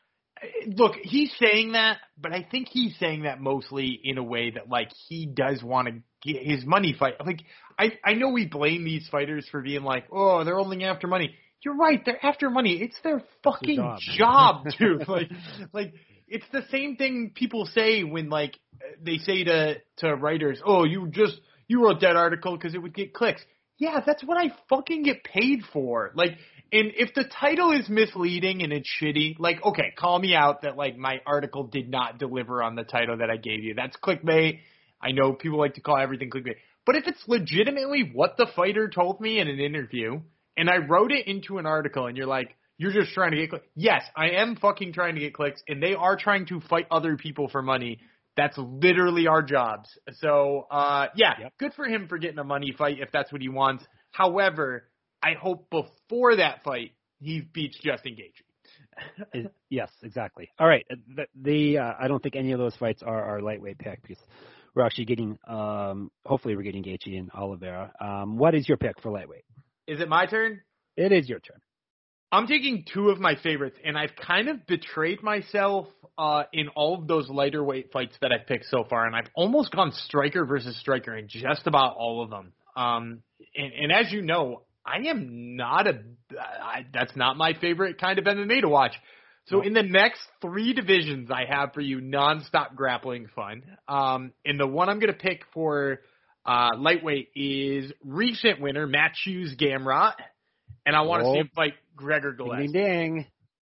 look, he's saying that, but I think he's saying that mostly in a way that, like, he does want to get his money fight. Like, I, I know we blame these fighters for being like, oh, they're only after money. You're right. They're after money. It's their fucking job. job, dude. like, like, it's the same thing people say when, like, they say to, to writers, oh, you just, you wrote that article because it would get clicks. Yeah, that's what I fucking get paid for. Like, and if the title is misleading and it's shitty, like, okay, call me out that, like, my article did not deliver on the title that I gave you. That's clickbait. I know people like to call everything clickbait. But if it's legitimately what the fighter told me in an interview, and I wrote it into an article, and you're like, you're just trying to get clicks. Yes, I am fucking trying to get clicks, and they are trying to fight other people for money. That's literally our jobs. So, uh, yeah, yep. Good for him for getting a money fight if that's what he wants. However, I hope before that fight, he beats Justin Gaethje. Yes, exactly. All right. The, the uh, I don't think any of those fights are our lightweight pick because we're actually getting, um, hopefully we're getting Gaethje and Oliveira. Um, what is your pick for lightweight? Is it my turn? It is your turn. I'm taking two of my favorites, and I've kind of betrayed myself uh, in all of those lighter weight fights that I've picked so far, and I've almost gone striker versus striker in just about all of them. Um, and, and as you know, I am not a I, – that's not my favorite kind of M M A to watch. So in the next three divisions I have for you nonstop grappling fun, um, and the one I'm going to pick for uh, lightweight is recent winner Matthews Gamrot, and I want to see him fight Gregor Gillespie. Ding, ding, ding.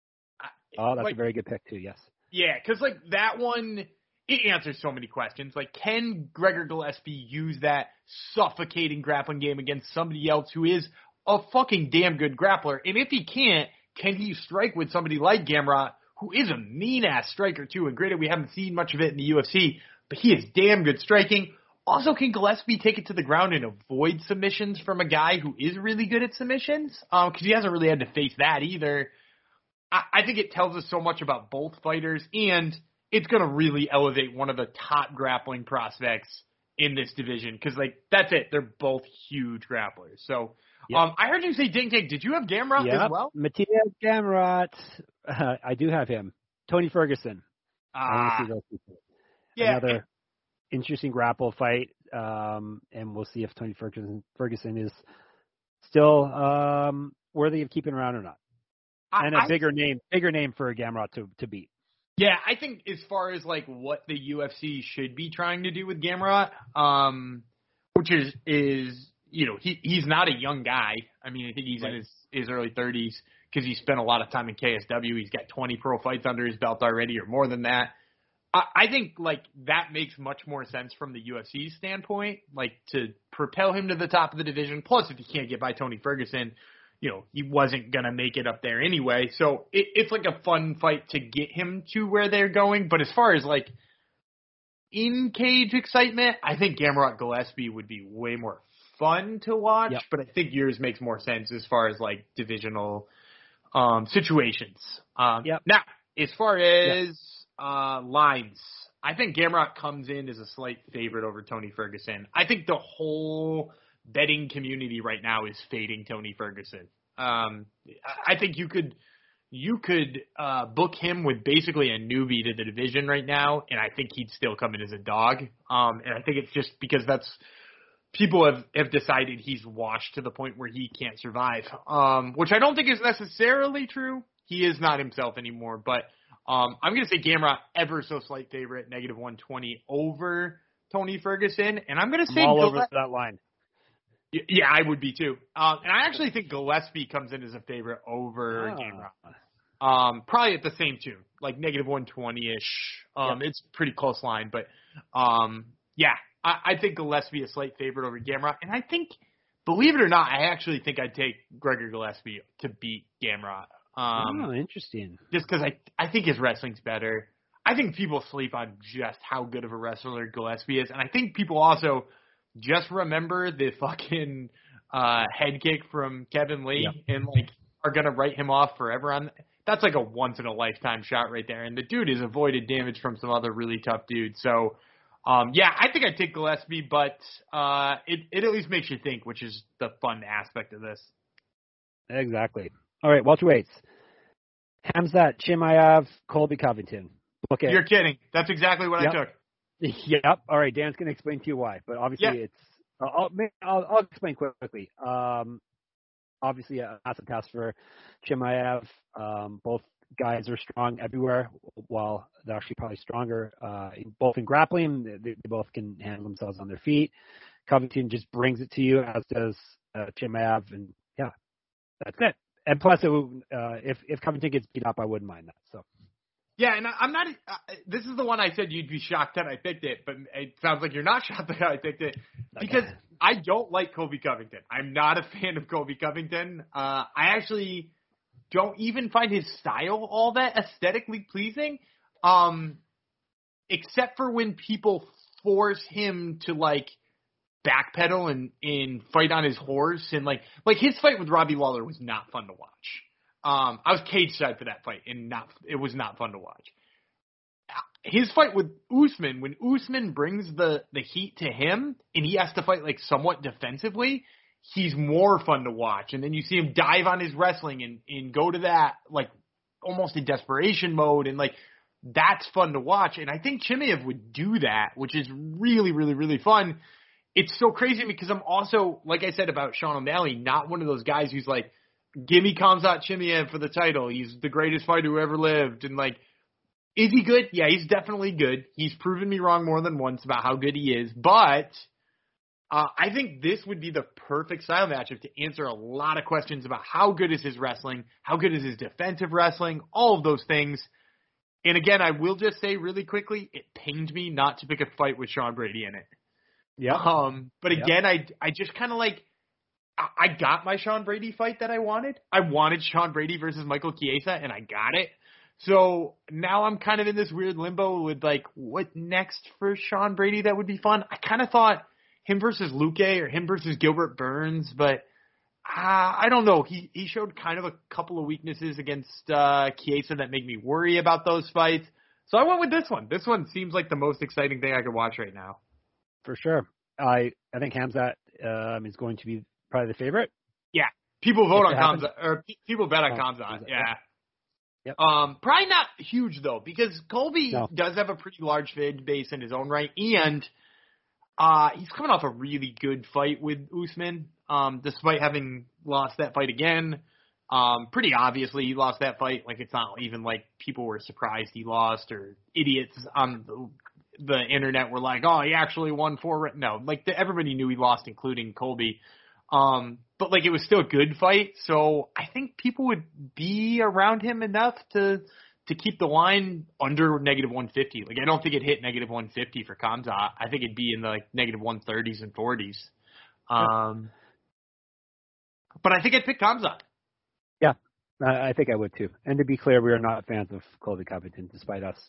Oh, that's like, a very good pick too, yes. Yeah, because like that one – it answers so many questions. Like, can Gregor Gillespie use that suffocating grappling game against somebody else who is a fucking damn good grappler? And if he can't, can he strike with somebody like Gamrot, who is a mean-ass striker, too? And granted, we haven't seen much of it in the U F C, but he is damn good striking. Also, can Gillespie take it to the ground and avoid submissions from a guy who is really good at submissions? Because um, he hasn't really had to face that either. I, I think it tells us so much about both fighters, and it's going to really elevate one of the top grappling prospects in this division. Because, like, that's it. They're both huge grapplers. So, yep. um, I heard you say Ding Ding. Did you have Gamrot yep. as well? Matthias Gamrot. Uh, I do have him. Tony Ferguson. Ah. I want to see those people. Yeah. Another interesting grapple fight, um, and we'll see if Tony Ferguson, Ferguson is still um, worthy of keeping around or not. I, and a I, bigger name, bigger name for Gamrot to to beat. Yeah, I think as far as like what the U F C should be trying to do with Gamrot, um, which is is you know he he's not a young guy. I mean, I think he's right. in his his early thirties because he spent a lot of time in K S W. He's got twenty pro fights under his belt already, or more than that. I think, like, that makes much more sense from the U F C standpoint, like, to propel him to the top of the division. Plus, if he can't get by Tony Ferguson, you know, he wasn't going to make it up there anyway. So it, it's, like, a fun fight to get him to where they're going. But as far as, like, in-cage excitement, I think Gamrot Gillespie would be way more fun to watch. Yep. But I think yours makes more sense as far as, like, divisional um, situations. Um, yep. Now, as far as... Yep. Uh, lines. I think Gamrot comes in as a slight favorite over Tony Ferguson. I think the whole betting community right now is fading Tony Ferguson. Um, I think you could you could uh, book him with basically a newbie to the division right now, and I think he'd still come in as a dog. Um, and I think it's just because that's people have, have decided he's washed to the point where he can't survive, um, which I don't think is necessarily true. He is not himself anymore, but Um, I'm going to say Gamrot ever so slight favorite, negative one twenty over Tony Ferguson. And I'm going to say I'm all Gillespie, over that line. Yeah, I would be too. Um, and I actually think Gillespie comes in as a favorite over oh. Gamrot. Um, probably at the same tune, like negative one twenty-ish. Um, yep. It's pretty close line. But, um, yeah, I, I think Gillespie a slight favorite over Gamrot. And I think, believe it or not, I actually think I'd take Gregor Gillespie to beat Gamrot. Um, oh, interesting. Just because I, I think his wrestling's better. I think people sleep on just how good of a wrestler Gillespie is. And I think people also just remember the fucking uh, head kick from Kevin Lee yep. and, like, are going to write him off forever. On That's like a once-in-a-lifetime shot right there. And the dude has avoided damage from some other really tough dudes. So, um, yeah, I think I'd take Gillespie, but uh, it, it at least makes you think, which is the fun aspect of this. Exactly. All right, welterweights. Khamzat Chimaev, Colby Covington. Okay. You're kidding. That's exactly what yep. I took. Yep. All right, Dan's going to explain to you why, but obviously yep. it's I'll, I'll, I'll explain quickly. Um, obviously, a massive task for Chimaev. Um, both guys are strong everywhere, while they're actually probably stronger uh, in, both in grappling. They, they both can handle themselves on their feet. Covington just brings it to you, as does uh, Chimaev, and yeah, that's it. And plus, it would, uh, if if Covington gets beat up, I wouldn't mind that. So, yeah, and I, I'm not. Uh, this is the one I said you'd be shocked that I picked it, but it sounds like you're not shocked that I picked it because okay. I don't like Colby Covington. I'm not a fan of Colby Covington. Uh, I actually don't even find his style all that aesthetically pleasing, um, except for when people force him to like backpedal and, and fight on his horse, and like like his fight with Robbie Lawler was not fun to watch. Um, I was cage side for that fight, and not it was not fun to watch. His fight with Usman, when Usman brings the, the heat to him, and he has to fight like somewhat defensively, he's more fun to watch. And then you see him dive on his wrestling and, and go to that like almost in desperation mode, and like that's fun to watch. And I think Chimaev would do that, which is really, really, really fun. It's so crazy because I'm also, like I said about Sean O'Malley, not one of those guys who's like, give me Khamzat Chimaev for the title. He's the greatest fighter who ever lived. And like, is he good? Yeah, he's definitely good. He's proven me wrong more than once about how good he is. But uh, I think this would be the perfect style matchup to answer a lot of questions about how good is his wrestling, how good is his defensive wrestling, all of those things. And again, I will just say really quickly, it pained me not to pick a fight with Sean Brady in it. Yeah. Um, but again, yep. I I just kind of like I, I got my Sean Brady fight that I wanted. I wanted Sean Brady versus Michael Chiesa, and I got it. So now I'm kind of in this weird limbo with, like, what next for Sean Brady that would be fun? I kind of thought him versus Luque or him versus Gilbert Burns, but uh, I don't know. He he showed kind of a couple of weaknesses against uh, Chiesa that make me worry about those fights. So I went with this one. This one seems like the most exciting thing I could watch right now. For sure. I I think Khamzat um, is going to be probably the favorite. Yeah. People vote If on it Khamzat, or people bet on Oh, Khamzat. Yeah. Yep. Um, probably not huge though, because Colby No. does have a pretty large fan base in his own right, and uh, he's coming off a really good fight with Usman. Um, despite having lost that fight again, um, pretty obviously he lost that fight. Like, it's not even like people were surprised he lost, or idiots on the, the internet were like, "Oh, he actually won four." No, like the, everybody knew he lost, including Colby. Um, but like, it was still a good fight, so I think people would be around him enough to to keep the line under negative one fifty. Like, I don't think it hit negative one fifty for Khamzat. I think it'd be in the like negative one thirties and forties. Um, but I think I'd pick Khamzat. Yeah, I, I think I would too. And to be clear, we are not fans of Colby Covington, despite us,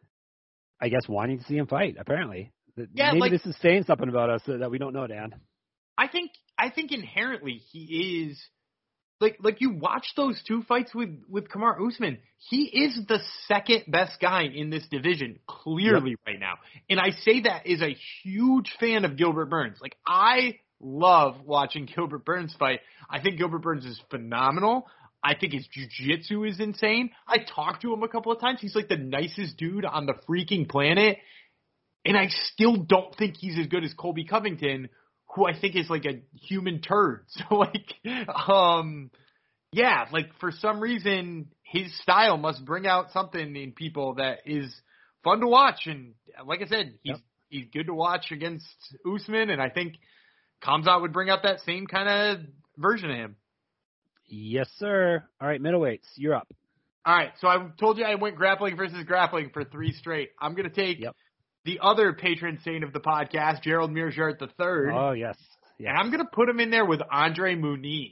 I guess, wanting to see him fight. Apparently, Yeah, maybe like- this is saying something about us that we don't know, Dan. I think I think inherently he is like like you watch those two fights with with Kamaru Usman. He is the second best guy in this division clearly Yep. right now, and I say that as a huge fan of Gilbert Burns. Like, I love watching Gilbert Burns fight. I think Gilbert Burns is phenomenal. I think his jiu-jitsu is insane. I talked to him a couple of times. He's like the nicest dude on the freaking planet, and I still don't think he's as good as Colby Covington, who I think is like a human turd. So like, um, yeah, like for some reason his style must bring out something in people that is fun to watch. And like I said, he's, Yep. he's good to watch against Usman. And I think Khamzat would bring out that same kind of version of him. Yes, sir. All right, middleweights, you're up. All right. So I told you I went grappling versus grappling for three straight. I'm going to take Yep. the other patron saint of the podcast, Gerald Mearshart the third. Oh, yes. yes. And I'm going to put him in there with Andre Muniz.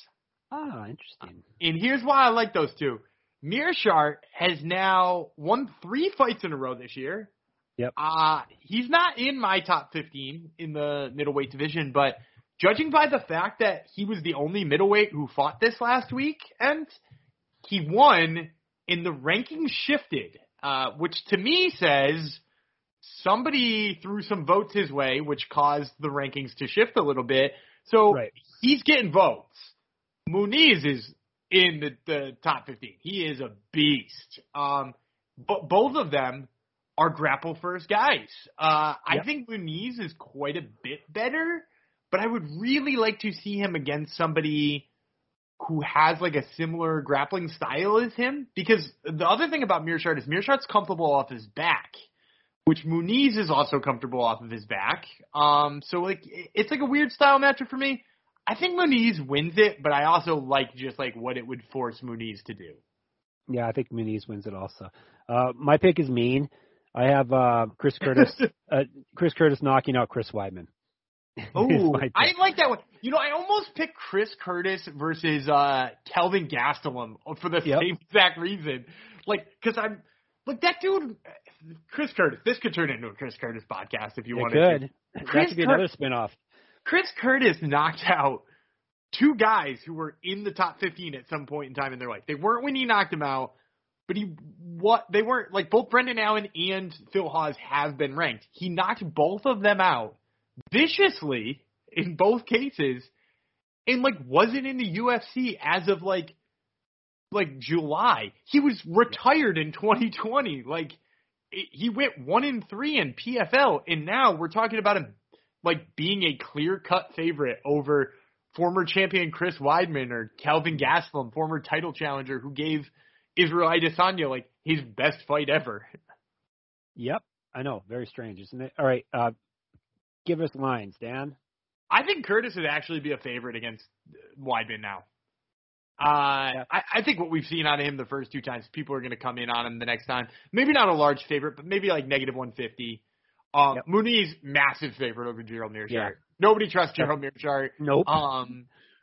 Ah, interesting. And here's why I like those two. Mearshart has now won three fights in a row this year. Yep. Uh, he's not in my top fifteen in the middleweight division, but judging by the fact that he was the only middleweight who fought this last week, and he won, and the rankings shifted, uh, which to me says somebody threw some votes his way, which caused the rankings to shift a little bit. So Right. he's getting votes. Muniz is in the, the top fifteen. He is a beast. Um, but both of them are grapple first guys. Uh, I Yep. think Muniz is quite a bit better, but I would really like to see him against somebody who has like a similar grappling style as him. Because the other thing about Mearshart is Mearshart's comfortable off his back, which Muniz is also comfortable off of his back. Um, so like it's like a weird style matchup for me. I think Muniz wins it, but I also like just like what it would force Muniz to do. Yeah, I think Muniz wins it also. Uh, my pick is mean. I have uh, Chris Curtis. uh, Chris Curtis knocking out Chris Weidman. Oh, Is my I pick. like that one. You know, I almost picked Chris Curtis versus uh, Kelvin Gastelum for the Yep. same exact reason. Like, because I'm like that dude, Chris Curtis. This could turn into a Chris Curtis podcast if you It wanted could. to. That Chris could be Cur- another spinoff. Chris Curtis knocked out two guys who were in the top fifteen at some point in time in their life. They weren't when he knocked them out, but he what they weren't like both Brendan Allen and Phil Hawes have been ranked. He knocked both of them out viciously in both cases, and like wasn't in the U F C as of like like July. He was retired in twenty twenty. Like it, he went one in three in P F L, and now we're talking about him like being a clear-cut favorite over former champion Chris Weidman or Kelvin Gastelum, former title challenger who gave Israel Adesanya like his best fight ever. Yep, I know. Very strange, isn't it? All right, uh, give us lines, Dan. I think Curtis would actually be a favorite against Weidman now. Uh, Yeah. I, I think what we've seen out of him the first two times, people are going to come in on him the next time. Maybe not a large favorite, but maybe like negative one fifty. Um, Yep. Muniz, massive favorite over Gerald Mearshart. Yeah. Nobody trusts Gerald Mearshart. Nope. Um,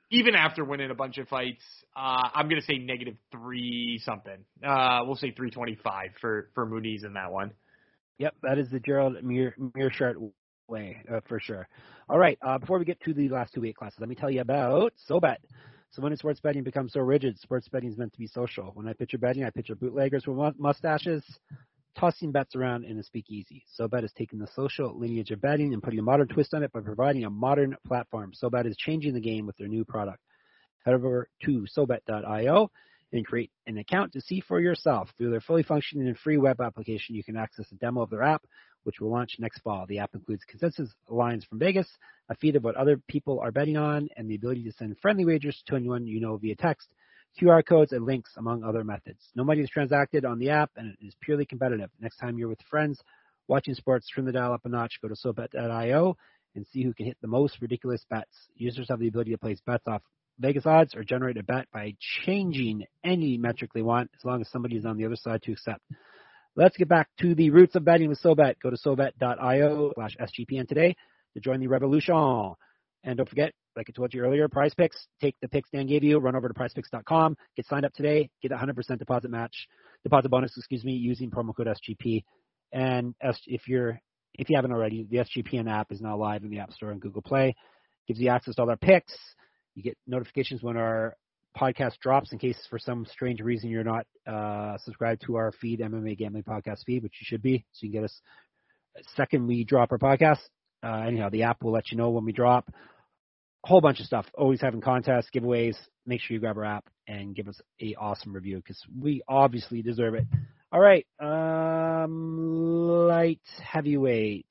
even after winning a bunch of fights, uh, I'm going to say negative three something. Uh, we'll say three twenty-five for, for Muniz in that one. Yep, that is the Gerald Mearshart way, uh, for sure. All right, uh, before we get to the last two weight classes, let me tell you about SoBet. So when sports betting becomes so rigid, sports betting is meant to be social. When I picture betting, I picture bootleggers with mustaches tossing bets around in a speakeasy. SoBet is taking the social lineage of betting and putting a modern twist on it by providing a modern platform. SoBet is changing the game with their new product. Head over to SoBet dot io and create an account to see for yourself. Through their fully functioning and free web application, you can access a demo of their app, which will launch next fall. The app includes consensus lines from Vegas, a feed of what other people are betting on, and the ability to send friendly wagers to anyone you know via text, Q R codes, and links, among other methods. No money is transacted on the app, and it is purely competitive. Next time you're with friends watching sports, trim the dial up a notch, go to SoBet dot io and see who can hit the most ridiculous bets. Users have the ability to place bets off Vegas odds or generate a bet by changing any metric they want, as long as somebody is on the other side to accept. Let's get back to the roots of betting with SoBet. Go to SoBet dot io slash S G P N today to join the revolution. And don't forget, like I told you earlier, Prize Picks. Take the picks Dan gave you, run over to prize picks dot com, get signed up today, get a one hundred percent deposit match, deposit bonus, excuse me, using promo code S G P. And if you're if you haven't already, the S G P N app is now live in the App Store and Google Play. Gives you access to all our picks. You get notifications when our podcast drops, in case for some strange reason you're not uh, subscribed to our feed, M M A Gambling Podcast feed, which you should be, so you can get us second we drop our podcast. Uh, anyhow, the app will let you know when we drop. A whole bunch of stuff. Always having contests, giveaways. Make sure you grab our app and give us a awesome review, because we obviously deserve it. All right, um, light heavyweight.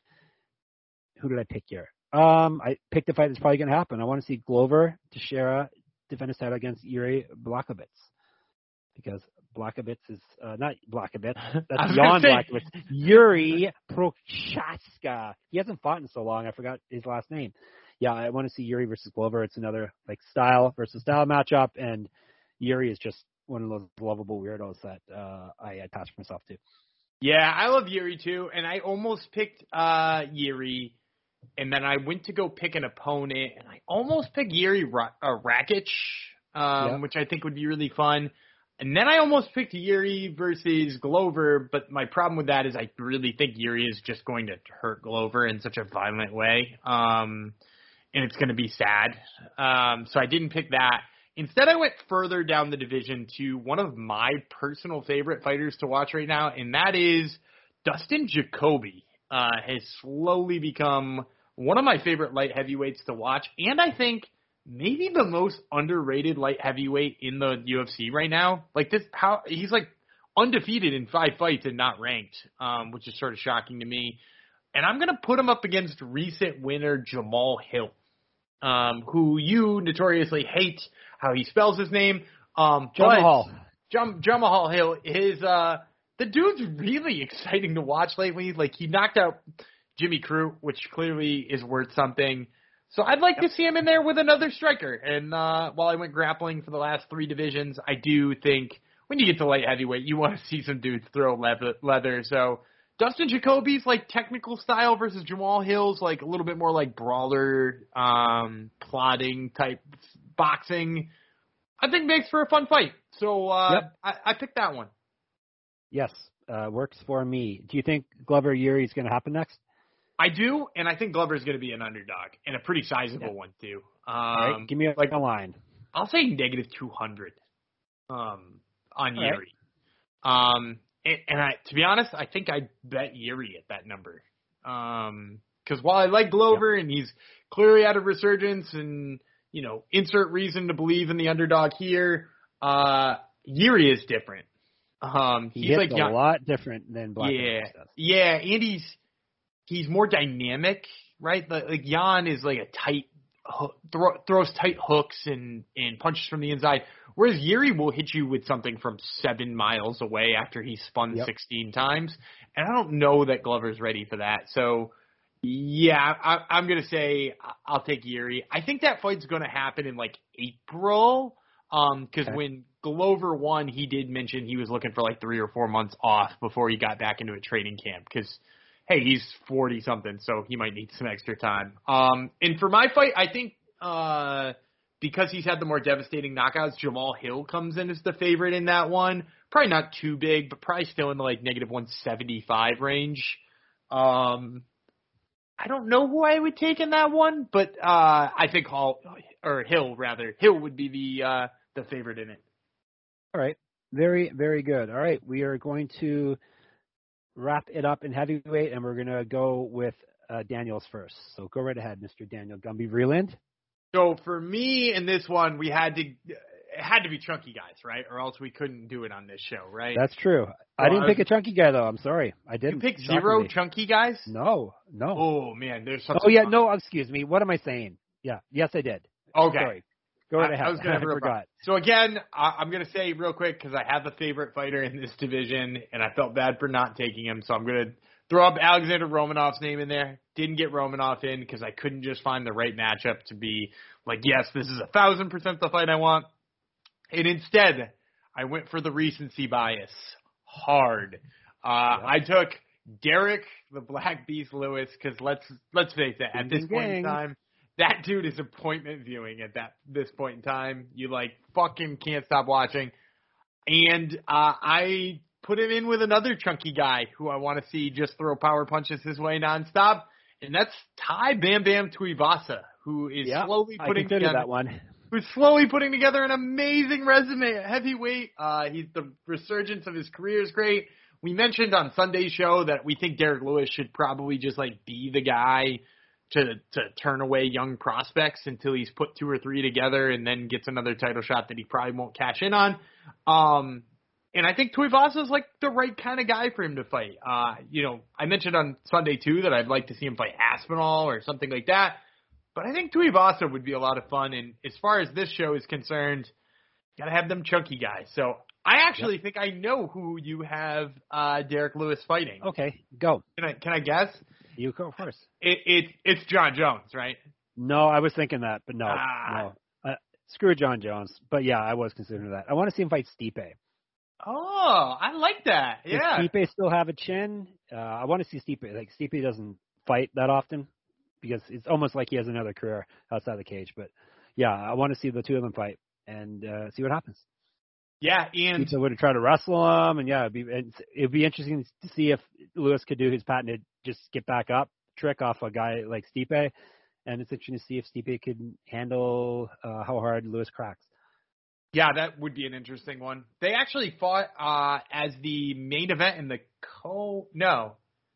Who did I pick here? Um, I picked a fight that's probably going to happen. I want to see Glover Teixeira defend his title against Yuri Blachowicz, because Blachowicz is uh, not Blachowicz. That's Jan Blachowicz. Yuri Prochazka. He hasn't fought in so long. I forgot his last name. Yeah, I want to see Yuri versus Glover. It's another like style versus style matchup, and Yuri is just one of those lovable weirdos that uh, I attach myself to. Yeah, I love Yuri too, and I almost picked uh, Yuri, and then I went to go pick an opponent, and I almost picked Yuri Ra- uh, Rakic, um, yep. which I think would be really fun. And then I almost picked Yuri versus Glover, but my problem with that is I really think Yuri is just going to hurt Glover in such a violent way, um, and it's going to be sad. Um, so I didn't pick that. Instead, I went further down the division to one of my personal favorite fighters to watch right now, and that is Dustin Jacoby. Uh, has slowly become one of my favorite light heavyweights to watch, and I think maybe the most underrated light heavyweight in the U F C right now. Like this, how he's like undefeated in five fights and not ranked, um, which is sort of shocking to me. And I'm gonna put him up against recent winner Jamal Hill, um, who you notoriously hate how he spells his name. Um, Jamal. Jam- Jamal Hill is uh, the dude's really exciting to watch lately. Like he knocked out Jimmy Crute, which clearly is worth something. So I'd like yep. to see him in there with another striker. And uh, while I went grappling for the last three divisions, I do think when you get to light heavyweight, you want to see some dudes throw leather. So Dustin Jacoby's like technical style versus Jamal Hill's like a little bit more like brawler, um, plotting type boxing, I think makes for a fun fight. So uh, yep. I, I picked that one. Yes, uh, works for me. Do you think Glover Yuri is going to happen next? I do, and I think Glover's going to be an underdog, and a pretty sizable yeah. one, too. Um, right. Give me a, like, a line. I'll say negative two hundred um, on All Yuri. Right. Um, and and I, to be honest, I think I'd bet Yuri at that number. Because um, while I like Glover, yep. and he's clearly out of resurgence, and, you know, insert reason to believe in the underdog here, uh, Yuri is different. Um, he he's hits like a young, lot different than Black Yeah, does. yeah, and he's he's more dynamic, right? Like, like Jan is like a tight, throw, throws tight hooks and, and punches from the inside, whereas Yuri will hit you with something from seven miles away after he's spun yep. sixteen times, and I don't know that Glover's ready for that. So, yeah, I, I'm gonna say I'll take Yuri. I think that fight's gonna happen in like April, um, because okay. when Glover won, he did mention he was looking for like three or four months off before he got back into a training camp because, hey, he's forty-something, so he might need some extra time. Um, and for my fight, I think uh, because he's had the more devastating knockouts, Jamal Hill comes in as the favorite in that one. Probably not too big, but probably still in the like negative one seventy-five range. Um, I don't know who I would take in that one, but uh, I think Hall or Hill rather Hill would be the uh, the favorite in it. All right, very very good. All right, we are going to wrap it up in heavyweight, and we're going to go with uh, Daniels first. So go right ahead, Mister Daniel Gumby Vreeland. So for me in this one, we had to it had to be chunky guys, right? Or else we couldn't do it on this show, right? That's true. I didn't pick a chunky guy though. I'm sorry, I didn't. You picked zero chunky guys? No, no. Oh man, there's something. Oh yeah, no. Excuse me. What am I saying? Yeah, yes, I did. Okay. Sorry. Go right I, ahead. I was gonna I forgot. So again, I, I'm gonna say real quick because I have the favorite fighter in this division, and I felt bad for not taking him. So I'm gonna throw up Alexander Romanov's name in there. Didn't get Romanov in because I couldn't just find the right matchup to be like, yes, this is a thousand percent the fight I want. And instead, I went for the recency bias hard. Uh, yep. I took Derek the Black Beast Lewis because let's let's face it, at this point in time, that dude is appointment viewing at that this point in time. You like fucking can't stop watching. And uh, I put him in with another chunky guy who I want to see just throw power punches his way nonstop, and that's Tai Bam Bam Tuivasa, who is yep, slowly putting I together that one. Who's slowly putting together an amazing resume at heavyweight. Uh, he's the resurgence of his career is great. We mentioned on Sunday's show that we think Derek Lewis should probably just like be the guy to to turn away young prospects until he's put two or three together and then gets another title shot that he probably won't cash in on. Um, and I think Tuivasa is like the right kind of guy for him to fight. Uh, you know, I mentioned on Sunday too that I'd like to see him fight Aspinall or something like that. But I think Tuivasa would be a lot of fun. And as far as this show is concerned, got to have them chunky guys. So I actually yep. think I know who you have uh, Derek Lewis fighting. Okay, go. Can I can I guess? You go first. It, it, it's John Jones, right? No, I was thinking that, but no. Ah. no. Uh, screw John Jones. But, yeah, I was considering that. I want to see him fight Stipe. Oh, I like that. Yeah. Does Stipe still have a chin? Uh, I want to see Stipe. Like, Stipe doesn't fight that often, because it's almost like he has another career outside the cage. But, yeah, I want to see the two of them fight and uh, see what happens. Yeah, and Stipe would try to wrestle him, and, yeah, it'd be, it'd be interesting to see if Lewis could do his patented just get back up trick off a guy like Stipe, and it's interesting to see if Stipe could handle uh, how hard Lewis cracks. Yeah, that would be an interesting one. They actually fought uh, as the main event in the co – no.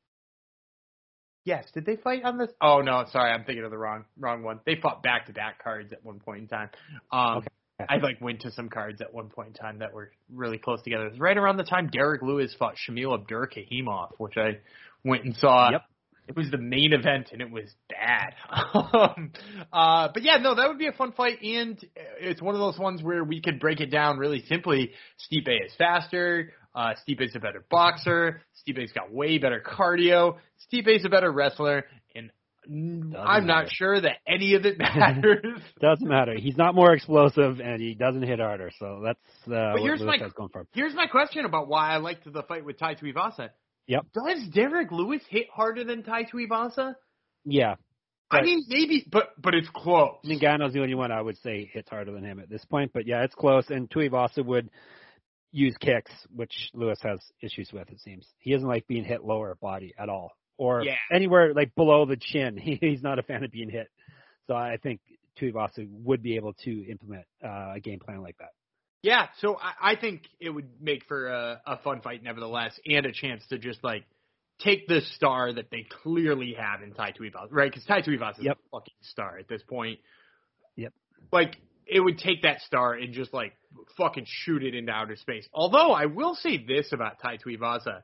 Yes, did they fight on this? Oh, no, sorry, I'm thinking of the wrong wrong one. They fought back-to-back cards at one point in time. Um, okay. I like went to some cards at one point in time that were really close together. It was right around the time Derek Lewis fought Shamil Abdur-Kahimov, which I went and saw. Yep. It was the main event, and it was bad. um, uh, but, yeah, no, that would be a fun fight, and it's one of those ones where we could break it down really simply. Stipe is faster. Uh, Stipe's a better boxer. Stipe's got way better cardio. Stipe's a better wrestler, and Doesn't I'm not matter. sure that any of it matters. Doesn't matter. He's not more explosive, and he doesn't hit harder, so that's uh, but what here's Lewis my, has going for him. Here's my question about why I liked the fight with Tai Tuivasa. Yep. Does Derek Lewis hit harder than Tai Tuivasa? Yeah. I mean, maybe, but but it's close. Nganou's the only one I would say hits harder than him at this point, but yeah, it's close, and Tuivasa would use kicks, which Lewis has issues with, it seems. He doesn't like being hit lower body at all, or yeah. anywhere like below the chin. He, he's not a fan of being hit. So I think Tuivasa would be able to implement uh, a game plan like that. Yeah, so I, I think it would make for a, a fun fight nevertheless, and a chance to just, like, take the star that they clearly have in Tai Tuivasa, right? Because Tai Tuivasa is yep. a fucking star at this point. Yep. Like, it would take that star and just, like, fucking shoot it into outer space. Although, I will say this about Tai Tuivasa.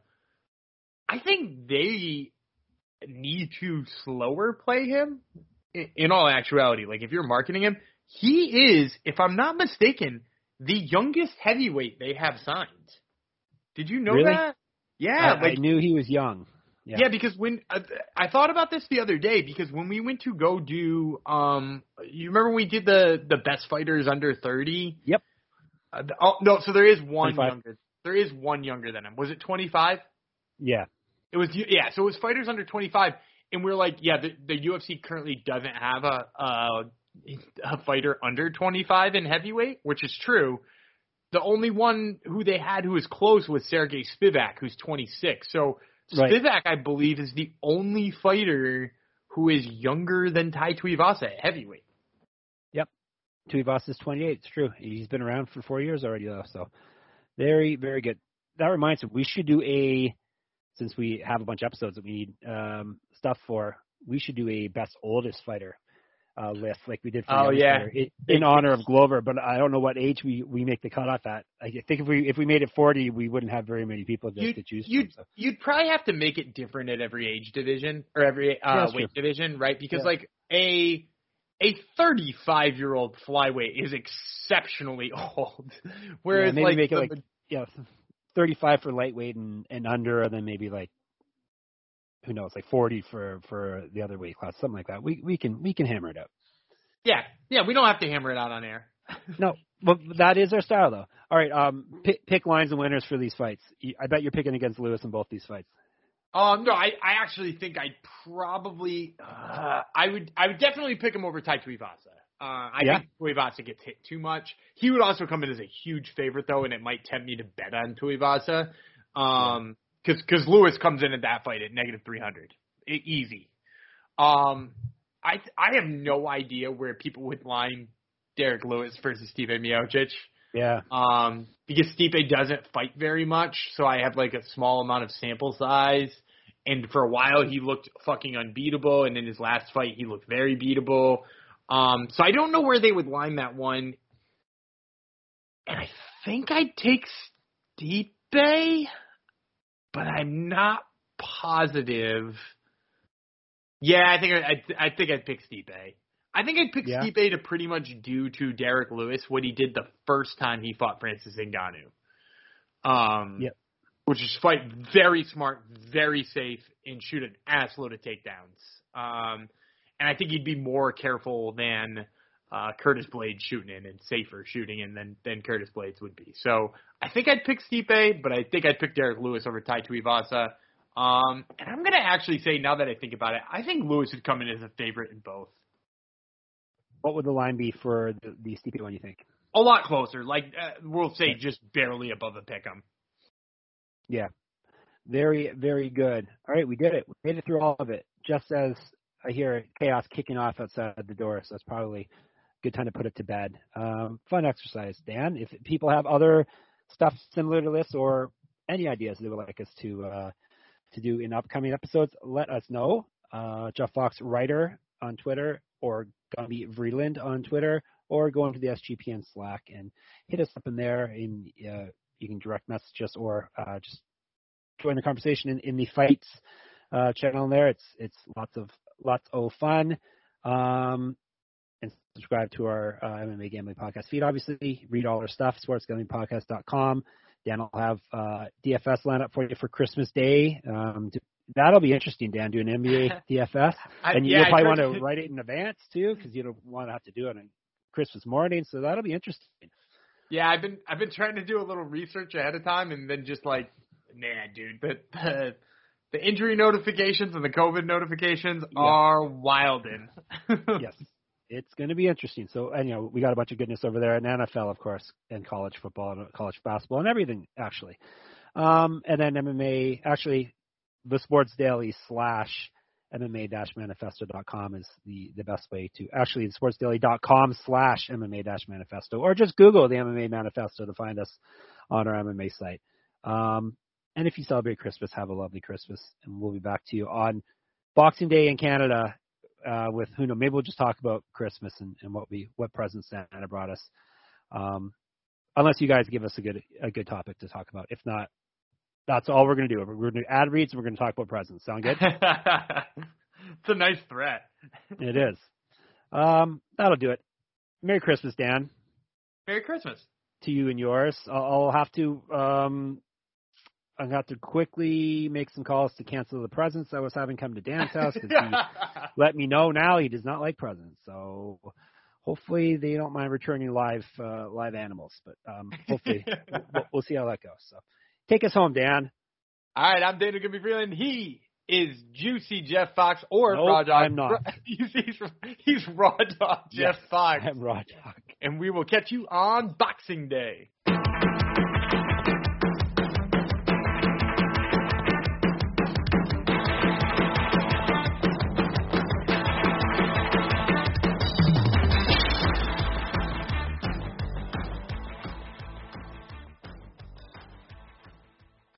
I think they need to slower play him in, in all actuality. Like, if you're marketing him, he is, if I'm not mistaken, the youngest heavyweight they have signed. Did you know really? that? Yeah. I, like, I knew he was young. Yeah, yeah because when uh, I thought about this the other day, because when we went to go do, um, you remember when we did the, the best fighters under thirty? Yep. Uh, oh, no, so there is one twenty-five. younger. There is one younger than him. Was it twenty-five? Yeah. It was, yeah, so it was fighters under twenty-five, and we we're like, yeah, the, the U F C currently doesn't have a, a a fighter under twenty-five in heavyweight, which is true. The only one who they had who was close was Sergey Spivak, who's twenty-six. So Right. Spivak, I believe, is the only fighter who is younger than Tai Tuivasa at heavyweight. Yep. Tuivasa is twenty-eight. It's true. He's been around for four years already, though. So very, very good. That reminds me, we should do a, since we have a bunch of episodes that we need um, stuff for, we should do a best oldest fighter uh, list like we did for Oh, the yeah. fighter, in, in honor of Glover. But I don't know what age we, we make the cutoff at. I think if we if we made it forty, we wouldn't have very many people to, You'd, to choose you'd, from. So. you'd probably have to make it different at every age division or every uh, Yeah, weight true. division, right? Because Yeah. like a a thirty-five-year-old flyweight is exceptionally old, whereas Yeah, maybe like, make it the, like yeah, thirty-five for lightweight and, and under, and then maybe like who knows, like forty for, for the other weight class, something like that. We we can we can hammer it out. yeah, yeah, we don't have to hammer it out on air. No, but that is our style, though. All right, um, pick, pick lines and winners for these fights. I bet you're picking against Lewis in both these fights. Um, no, I, I actually think I'd probably, uh, I would, I would definitely pick him over Tai Tuivasa. Uh, I Yeah. think Tuivasa gets hit too much. He would also come in as a huge favorite though, and it might tempt me to bet on Tuivasa. Um, cause, cause Lewis comes in at that fight at negative three hundred. E- easy. Um, I, I have no idea where people would line Derek Lewis versus Stipe Miocic. Yeah. Um, because Stipe doesn't fight very much, so I have like a small amount of sample size. And for a while, he looked fucking unbeatable, and in his last fight, he looked very beatable. Um, so I don't know where they would line that one. And I think I'd take Stipe, but I'm not positive. Yeah, I think I, I think I'd pick Stipe. I think I'd pick Yeah. Stipe to pretty much do to Derek Lewis what he did the first time he fought Francis Ngannou. Um, Yep. Which is fight very smart, very safe, and shoot an assload of takedowns. Um, and I think he'd be more careful than uh, Curtis Blades shooting in and safer shooting in than, than Curtis Blades would be. So I think I'd pick Stipe, but I think I'd pick Derek Lewis over Tai Tuivasa. Um, and I'm going to actually say, now that I think about it, I think Lewis would come in as a favorite in both. What would the line be for the, the Stipe one, you think? A lot closer. Like, uh, we'll say just barely above a pick'em. Yeah. Very, very good. All right, we did it. We made it through all of it. Just as I hear chaos kicking off outside the door, so it's probably a good time to put it to bed. Um, fun exercise, Dan. If people have other stuff similar to this or any ideas they would like us to uh, to do in upcoming episodes, let us know. Uh, Jeff Fox Writer on Twitter, or Gumby Vreeland on Twitter, or go into the S G P N Slack and hit us up in there. In uh, you can direct message us or uh, just join the conversation in, in the fights uh, channel there. It's it's lots of lots of fun. Um, and subscribe to our uh, M M A Gambling Podcast feed. Obviously, read all our stuff. sports gambling podcast dot com. Dan will have uh, D F S lined up for you for Christmas Day. Um, that'll be interesting, Dan, doing N B A D F S. I, And yeah, you'll probably I want tried to write it in advance, too, because you don't want to have to do it on Christmas morning. So that'll be interesting. Yeah, I've been I've been trying to do a little research ahead of time, and then just like, nah, dude, the the, the injury notifications and the COVID notifications Yeah. are wildin'. Yes, it's going to be interesting. So, and you know, we got a bunch of goodness over there in N F L, of course, and college football and college basketball and everything, actually. Um, and then M M A, actually, the Sports Daily slash M M A dash manifesto dot com is the, the best way to actually the sports daily dot com slash M M A dash manifesto, or just Google the M M A Manifesto to find us on our M M A site. Um, and if you celebrate Christmas, have a lovely Christmas, and we'll be back to you on Boxing Day in Canada uh, with who knows. Maybe we'll just talk about Christmas and, and what we what presents Santa brought us. Um, unless you guys give us a good a good topic to talk about. If not, that's all we're going to do. We're going to do ad reads and we're going to talk about presents. Sound good? It's a nice threat. It is. Um, that'll do it. Merry Christmas, Dan, Merry Christmas. to you and yours. I'll, I'll have to um, I'm going to have to quickly make some calls to cancel the presents I was having come to Dan's house because he let me know now he does not like presents. So hopefully they don't mind returning live uh, live animals, but um, hopefully we'll, we'll see how that goes. So take us home, Dan. All right, I'm Daniel Gibby Freeland. He is Juicy Jeff Fox or Nope, Raw Dog. I'm not. he's, he's, he's Raw Dog Jeff Yes, Fox. I'm Raw Dog. And we will catch you on Boxing Day.